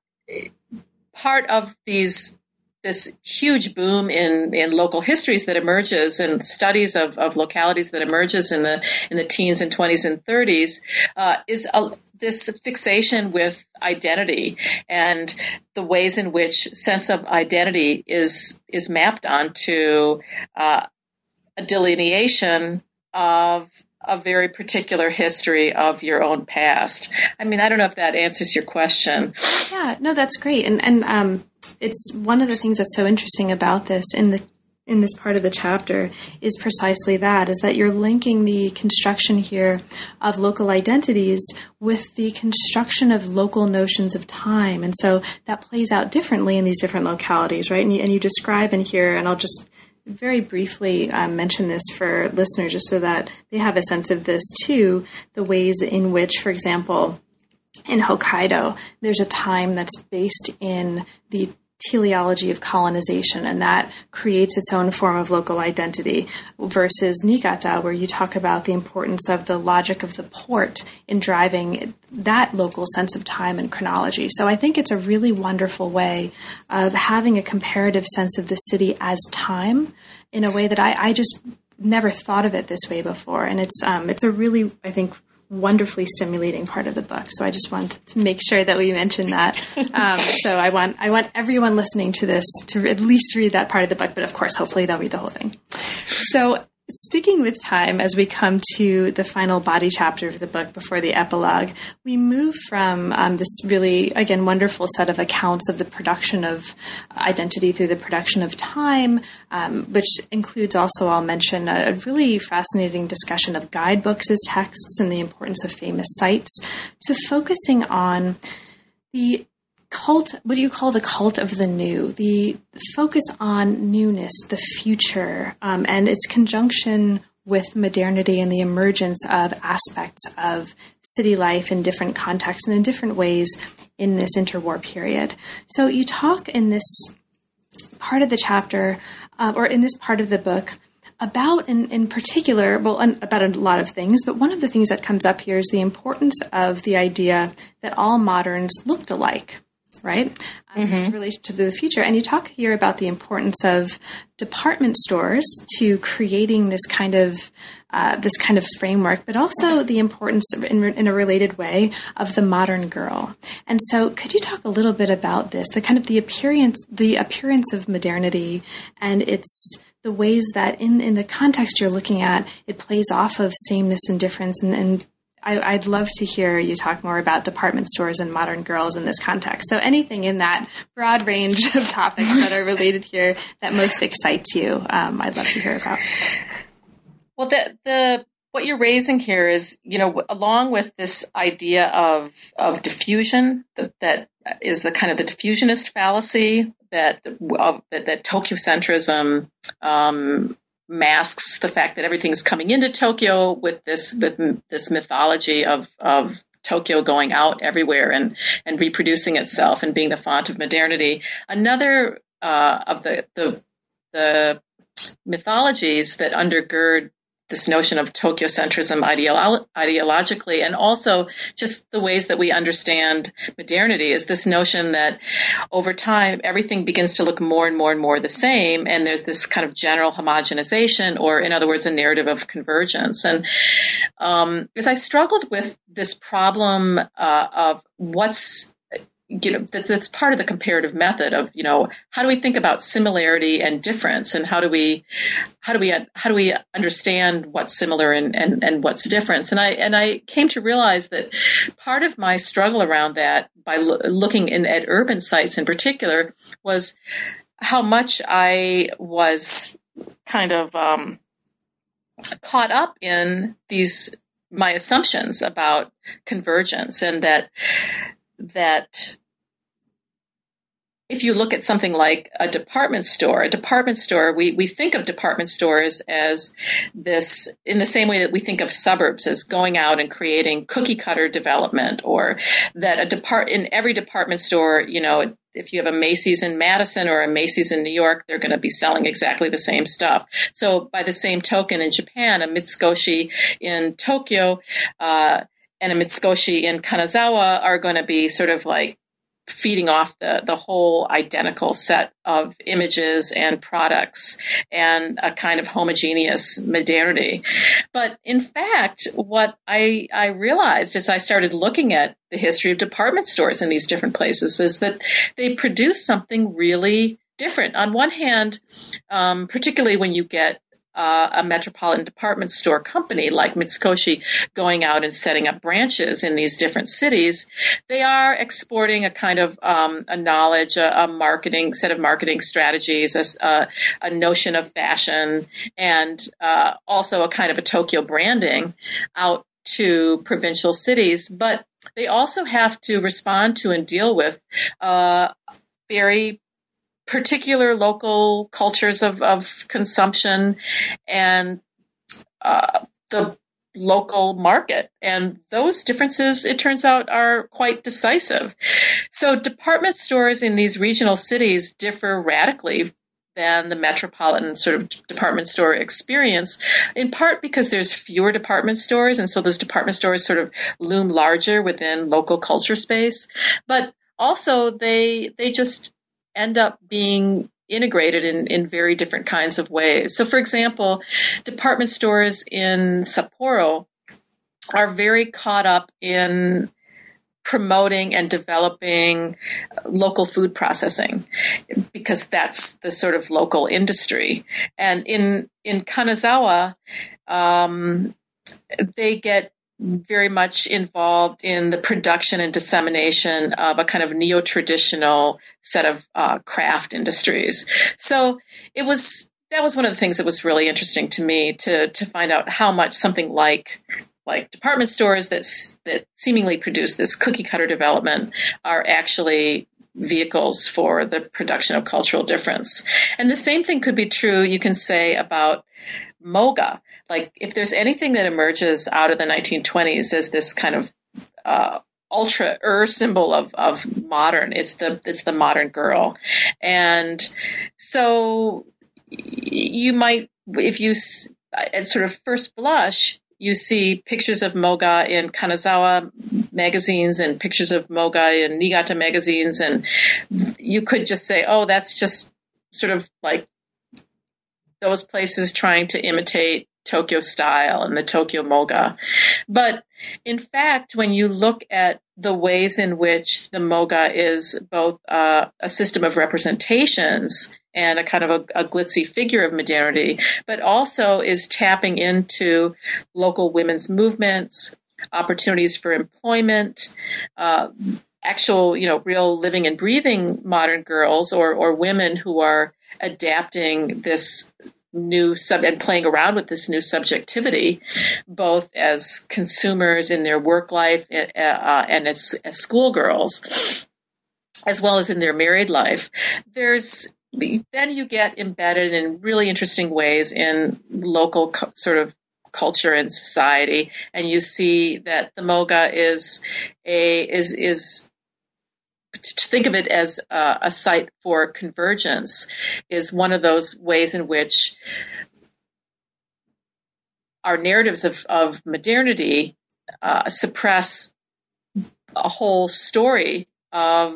part of these. This huge boom in, in local histories that emerges and studies of, of localities that emerges in the in the teens and twenties and thirties uh, is a, this fixation with identity and the ways in which sense of identity is is mapped onto uh, a delineation of a very particular history of your own past. I mean, I don't know if that answers your question. Yeah, no, that's great. And and um, it's one of the things that's so interesting about this in the in this part of the chapter is precisely that, is that you're linking the construction here of local identities with the construction of local notions of time. And so that plays out differently in these different localities, right? And you, and you describe in here, and I'll just very briefly um, mention this for listeners just so that they have a sense of this too, the ways in which, for example, in Hokkaido, there's a time that's based in the teleology of colonization, and that creates its own form of local identity, versus Niigata, where you talk about the importance of the logic of the port in driving that local sense of time and chronology. So I think it's a really wonderful way of having a comparative sense of the city as time in a way that I, I just never thought of it this way before. And it's um, it's a really, I think, wonderfully stimulating part of the book. So I just want to make sure that we mention that. Um, so I want I want everyone listening to this to at least read that part of the book, but of course, hopefully they'll read the whole thing. So sticking with time as we come to the final body chapter of the book before the epilogue, we move from um, this really, again, wonderful set of accounts of the production of identity through the production of time, um, which includes also, I'll mention, a, a really fascinating discussion of guidebooks as texts and the importance of famous sites, to focusing on the cult, what do you call the cult of the new, the focus on newness, the future, um, and its conjunction with modernity and the emergence of aspects of city life in different contexts and in different ways in this interwar period. So you talk in this part of the chapter, uh, or in this part of the book, about, in, in particular, well, about a lot of things, but one of the things that comes up here is the importance of the idea that all moderns looked alike, right? Um, mm-hmm. In relation to the future. And you talk here about the importance of department stores to creating this kind of uh, this kind of framework, but also the importance of, in, in a related way, of the modern girl. And so, could you talk a little bit about this, the kind of the appearance, the appearance of modernity, and its the ways that in, in the context you're looking at, it plays off of sameness and difference. And, and I, I'd love to hear you talk more about department stores and modern girls in this context. So anything in that broad range of topics that are related here that most excites you, um, I'd love to hear about. Well, the, the what you're raising here is, you know, along with this idea of of diffusion, that, that is the kind of the diffusionist fallacy that of, that, that Tokyo-centrism um, masks the fact that everything's coming into Tokyo with this with this mythology of of Tokyo going out everywhere and and reproducing itself and being the font of modernity. Another uh, of the the the mythologies that undergird this notion of Tokyo-centrism ideolo- ideologically, and also just the ways that we understand modernity, is this notion that over time, everything begins to look more and more and more the same, and there's this kind of general homogenization, or in other words, a narrative of convergence. And um, as I struggled with this problem uh, of what's You know, that's, that's part of the comparative method of, you know, how do we think about similarity and difference, and how do we, how do we, how do we understand what's similar and, and, and what's difference? And I, and I came to realize that part of my struggle around that, by lo- looking in at urban sites in particular, was how much I was kind of um, caught up in these, my assumptions about convergence, and that, that if you look at something like a department store, a department store, we, we think of department stores as this, in the same way that we think of suburbs as going out and creating cookie cutter development, or that a depart in every department store, you know, if you have a Macy's in Madison or a Macy's in New York, they're going to be selling exactly the same stuff. So by the same token, in Japan, a Mitsukoshi in Tokyo uh, and a Mitsukoshi in Kanazawa are going to be sort of like feeding off the, the whole identical set of images and products and a kind of homogeneous modernity. But in fact, what I, I realized as I started looking at the history of department stores in these different places is that they produce something really different. On one hand, um, particularly when you get Uh, a metropolitan department store company like Mitsukoshi going out and setting up branches in these different cities, they are exporting a kind of um, a knowledge, a, a marketing set of marketing strategies, a, a, a notion of fashion, and uh, also a kind of a Tokyo branding out to provincial cities. But they also have to respond to and deal with uh, very particular local cultures of, of consumption and uh, the local market. And those differences, it turns out, are quite decisive. So department stores in these regional cities differ radically than the metropolitan sort of department store experience, in part because there's fewer department stores, and so those department stores sort of loom larger within local culture space. But also they they just end up being integrated in, in very different kinds of ways. So, for example, department stores in Sapporo are very caught up in promoting and developing local food processing, because that's the sort of local industry. And in, in Kanazawa, um, they get very much involved in the production and dissemination of a kind of neo-traditional set of uh, craft industries. So it was that was one of the things that was really interesting to me, to to find out how much something like like department stores that that seemingly produce this cookie cutter development are actually vehicles for the production of cultural difference. And the same thing could be true, you can say, about Moga. Like, if there's anything that emerges out of the nineteen twenties as this kind of uh, ultra-er symbol of, of modern, it's the it's the modern girl. And so you might if you, at sort of first blush, you see pictures of Moga in Kanazawa magazines and pictures of Moga in Niigata magazines. And you could just say, oh, that's just sort of like those places trying to imitate Tokyo style and the Tokyo Moga. But in fact, when you look at the ways in which the Moga is both uh, a system of representations and a kind of a, a glitzy figure of modernity, but also is tapping into local women's movements, opportunities for employment, uh, actual, you know, real living and breathing modern girls or, or women who are adapting this new sub and playing around with this new subjectivity, both as consumers in their work life uh, and as, as schoolgirls, as well as in their married life. There's then you get embedded in really interesting ways in local co- sort of culture and society, and you see that the Moga is a is is to think of it as a, a site for convergence is one of those ways in which our narratives of, of modernity uh, suppress a whole story of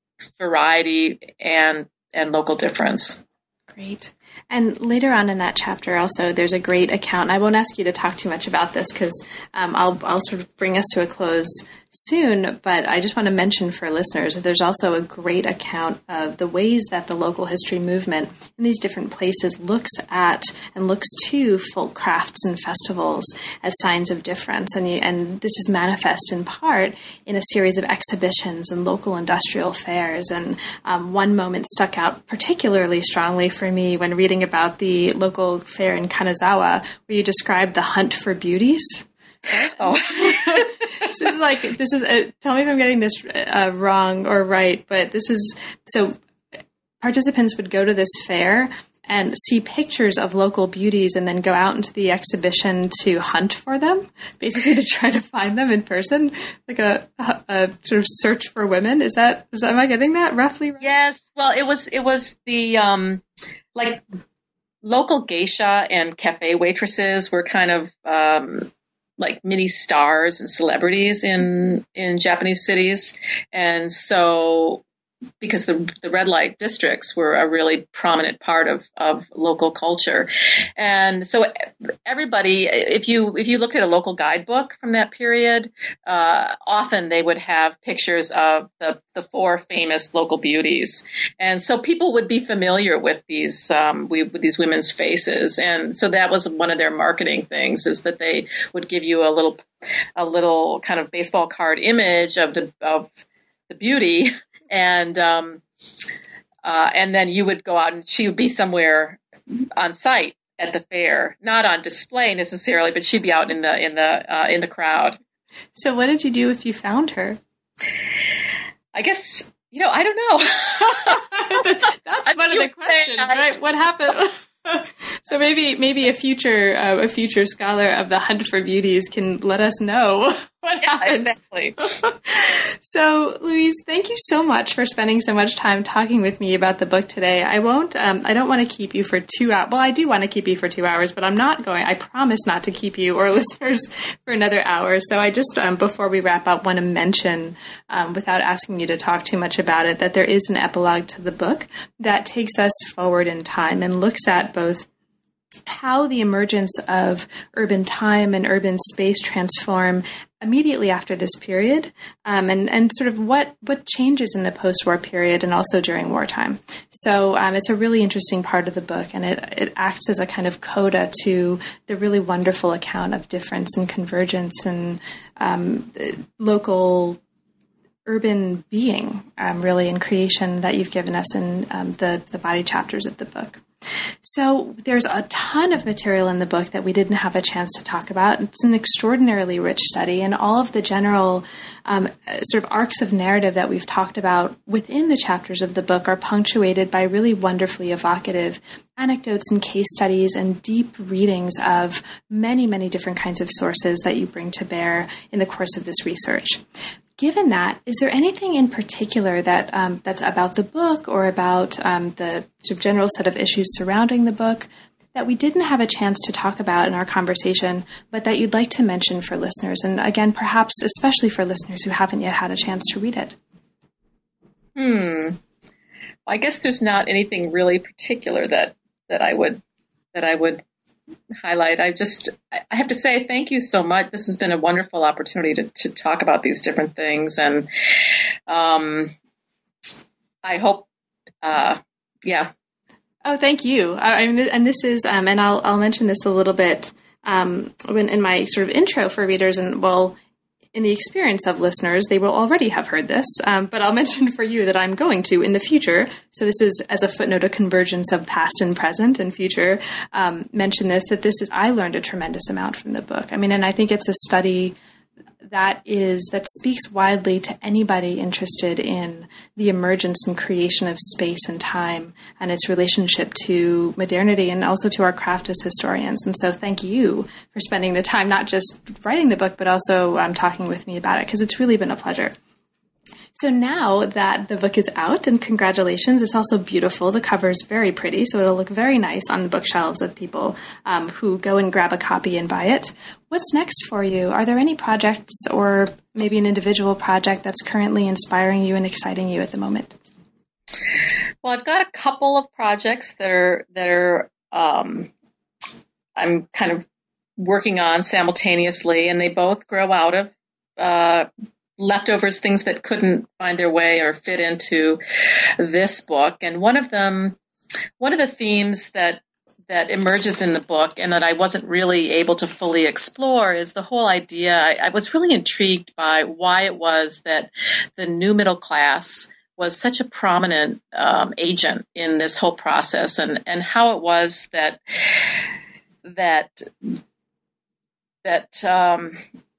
variety and and local difference. Great. And later on in that chapter also, there's a great account. I won't ask you to talk too much about this because um, I'll, I'll sort of bring us to a close soon, but I just want to mention for listeners that there's also a great account of the ways that the local history movement in these different places looks at and looks to folk crafts and festivals as signs of difference. And, you, and this is manifest in part in a series of exhibitions and local industrial fairs. And um, one moment stuck out particularly strongly for me when reading about the local fair in Kanazawa, where you described the hunt for beauties. Oh, this is like, this is, a, tell me if I'm getting this uh, wrong or right, but this is, so participants would go to this fair and see pictures of local beauties and then go out into the exhibition to hunt for them, basically to try to find them in person, like a, a, a sort of search for women. Is that, is, am I getting that roughly right? Yes. Well, it was, it was the, um, like local geisha and cafe waitresses were kind of, um, like mini stars and celebrities in, in Japanese cities. And so because the the red light districts were a really prominent part of, of local culture. And so everybody, if you if you looked at a local guidebook from that period, uh, often they would have pictures of the, the four famous local beauties. And so people would be familiar with these um, we, with these women's faces. And so that was one of their marketing things, is that they would give you a little a little kind of baseball card image of the of the beauty. And um, uh, and then you would go out and she would be somewhere on site at the fair, not on display necessarily, but she'd be out in the in the uh, in the crowd. So what did you do if you found her? I guess, you know, I don't know. That's one of the questions, right? What happened? So maybe maybe a future uh, a future scholar of the hunt for beauties can let us know what yeah, happens. Exactly. So, Louise, thank you so much for spending so much time talking with me about the book today. I won't. Um, I don't want to keep you for two hours. Well, I do want to keep you for two hours, but I'm not going. I promise not to keep you or listeners for another hour. So, I just um, before we wrap up, want to mention, um, without asking you to talk too much about it, that there is an epilogue to the book that takes us forward in time and looks at both how the emergence of urban time and urban space transform immediately after this period, um, and, and sort of what, what changes in the post-war period and also during wartime. So um, it's a really interesting part of the book, and it, it acts as a kind of coda to the really wonderful account of difference and convergence and um, local urban being, um, really, in creation that you've given us in um, the, the body chapters of the book. So there's a ton of material in the book that we didn't have a chance to talk about. It's an extraordinarily rich study, and all of the general um, sort of arcs of narrative that we've talked about within the chapters of the book are punctuated by really wonderfully evocative anecdotes and case studies and deep readings of many, many different kinds of sources that you bring to bear in the course of this research. Given that, is there anything in particular that um, that's about the book or about um, the sort of general set of issues surrounding the book that we didn't have a chance to talk about in our conversation, but that you'd like to mention for listeners? And again, perhaps especially for listeners who haven't yet had a chance to read it. Hmm. Well, I guess there's not anything really particular that, that I would that I would highlight. I just I have to say thank you so much. This has been a wonderful opportunity to, to talk about these different things, and um, I hope, uh, yeah. Oh, thank you. I mean, and this is, um, and I'll I'll mention this a little bit um, when in my sort of intro for readers, and well. In the experience of listeners, they will already have heard this, um, but I'll mention for you that I'm going to in the future. So this is as a footnote, a convergence of past and present and future. Um, mention this, that this is, I learned a tremendous amount from the book. I mean, and I think it's a study that is, that speaks widely to anybody interested in the emergence and creation of space and time and its relationship to modernity and also to our craft as historians. And so thank you for spending the time, not just writing the book, but also um, talking with me about it, because it's really been a pleasure. So now that the book is out, and congratulations, it's also beautiful. The cover is very pretty, so it'll look very nice on the bookshelves of people um, who go and grab a copy and buy it. What's next for you? Are there any projects or maybe an individual project that's currently inspiring you and exciting you at the moment? Well, I've got a couple of projects that are that are um, I'm kind of working on simultaneously, and they both grow out of uh, leftovers, things that couldn't find their way or fit into this book. And one of them, one of the themes that that emerges in the book and that I wasn't really able to fully explore is the whole idea. I, I was really intrigued by why it was that the new middle class was such a prominent um, agent in this whole process, and, and how it was that that that um,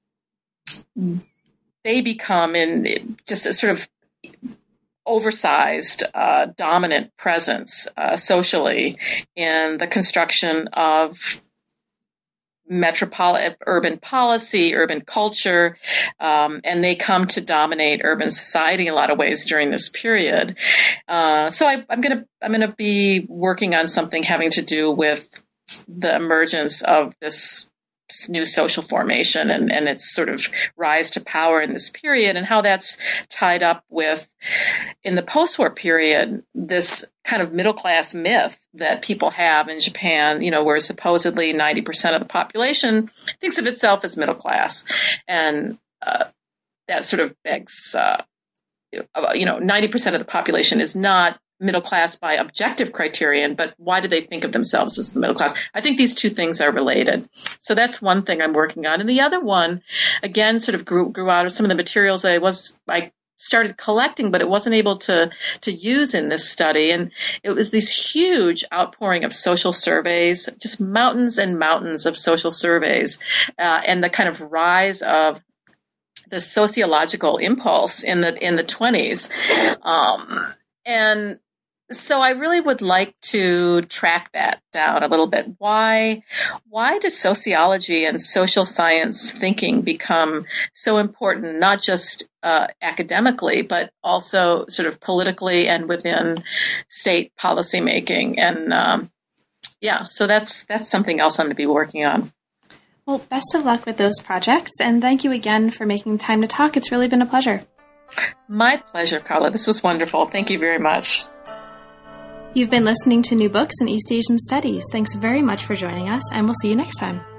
they become in just a sort of oversized, uh, dominant presence uh, socially in the construction of metropolitan urban policy, urban culture, um, and they come to dominate urban society in a lot of ways during this period. Uh, so I, I'm going to I'm going to be working on something having to do with the emergence of this new social formation and, and its sort of rise to power in this period, and how that's tied up with, in the post-war period, this kind of middle-class myth that people have in Japan, you know, where supposedly ninety percent of the population thinks of itself as middle class. And uh, that sort of begs, uh, you know, ninety percent of the population is not middle class by objective criterion, but why do they think of themselves as the middle class? I think these two things are related. So that's one thing I'm working on. And the other one, again, sort of grew, grew out of some of the materials that I was, I started collecting, but it wasn't able to, to use in this study. And it was this huge outpouring of social surveys, just mountains and mountains of social surveys, uh, and the kind of rise of the sociological impulse in the, in the twenties. Um, and So I really would like to track that down a little bit. Why, why does sociology and social science thinking become so important, not just uh, academically, but also sort of politically and within state policymaking? And um, yeah, so that's that's something else I'm going to be working on. Well, best of luck with those projects, and thank you again for making time to talk. It's really been a pleasure. My pleasure, Carla. This was wonderful. Thank you very much. You've been listening to New Books in East Asian Studies. Thanks very much for joining us, and we'll see you next time.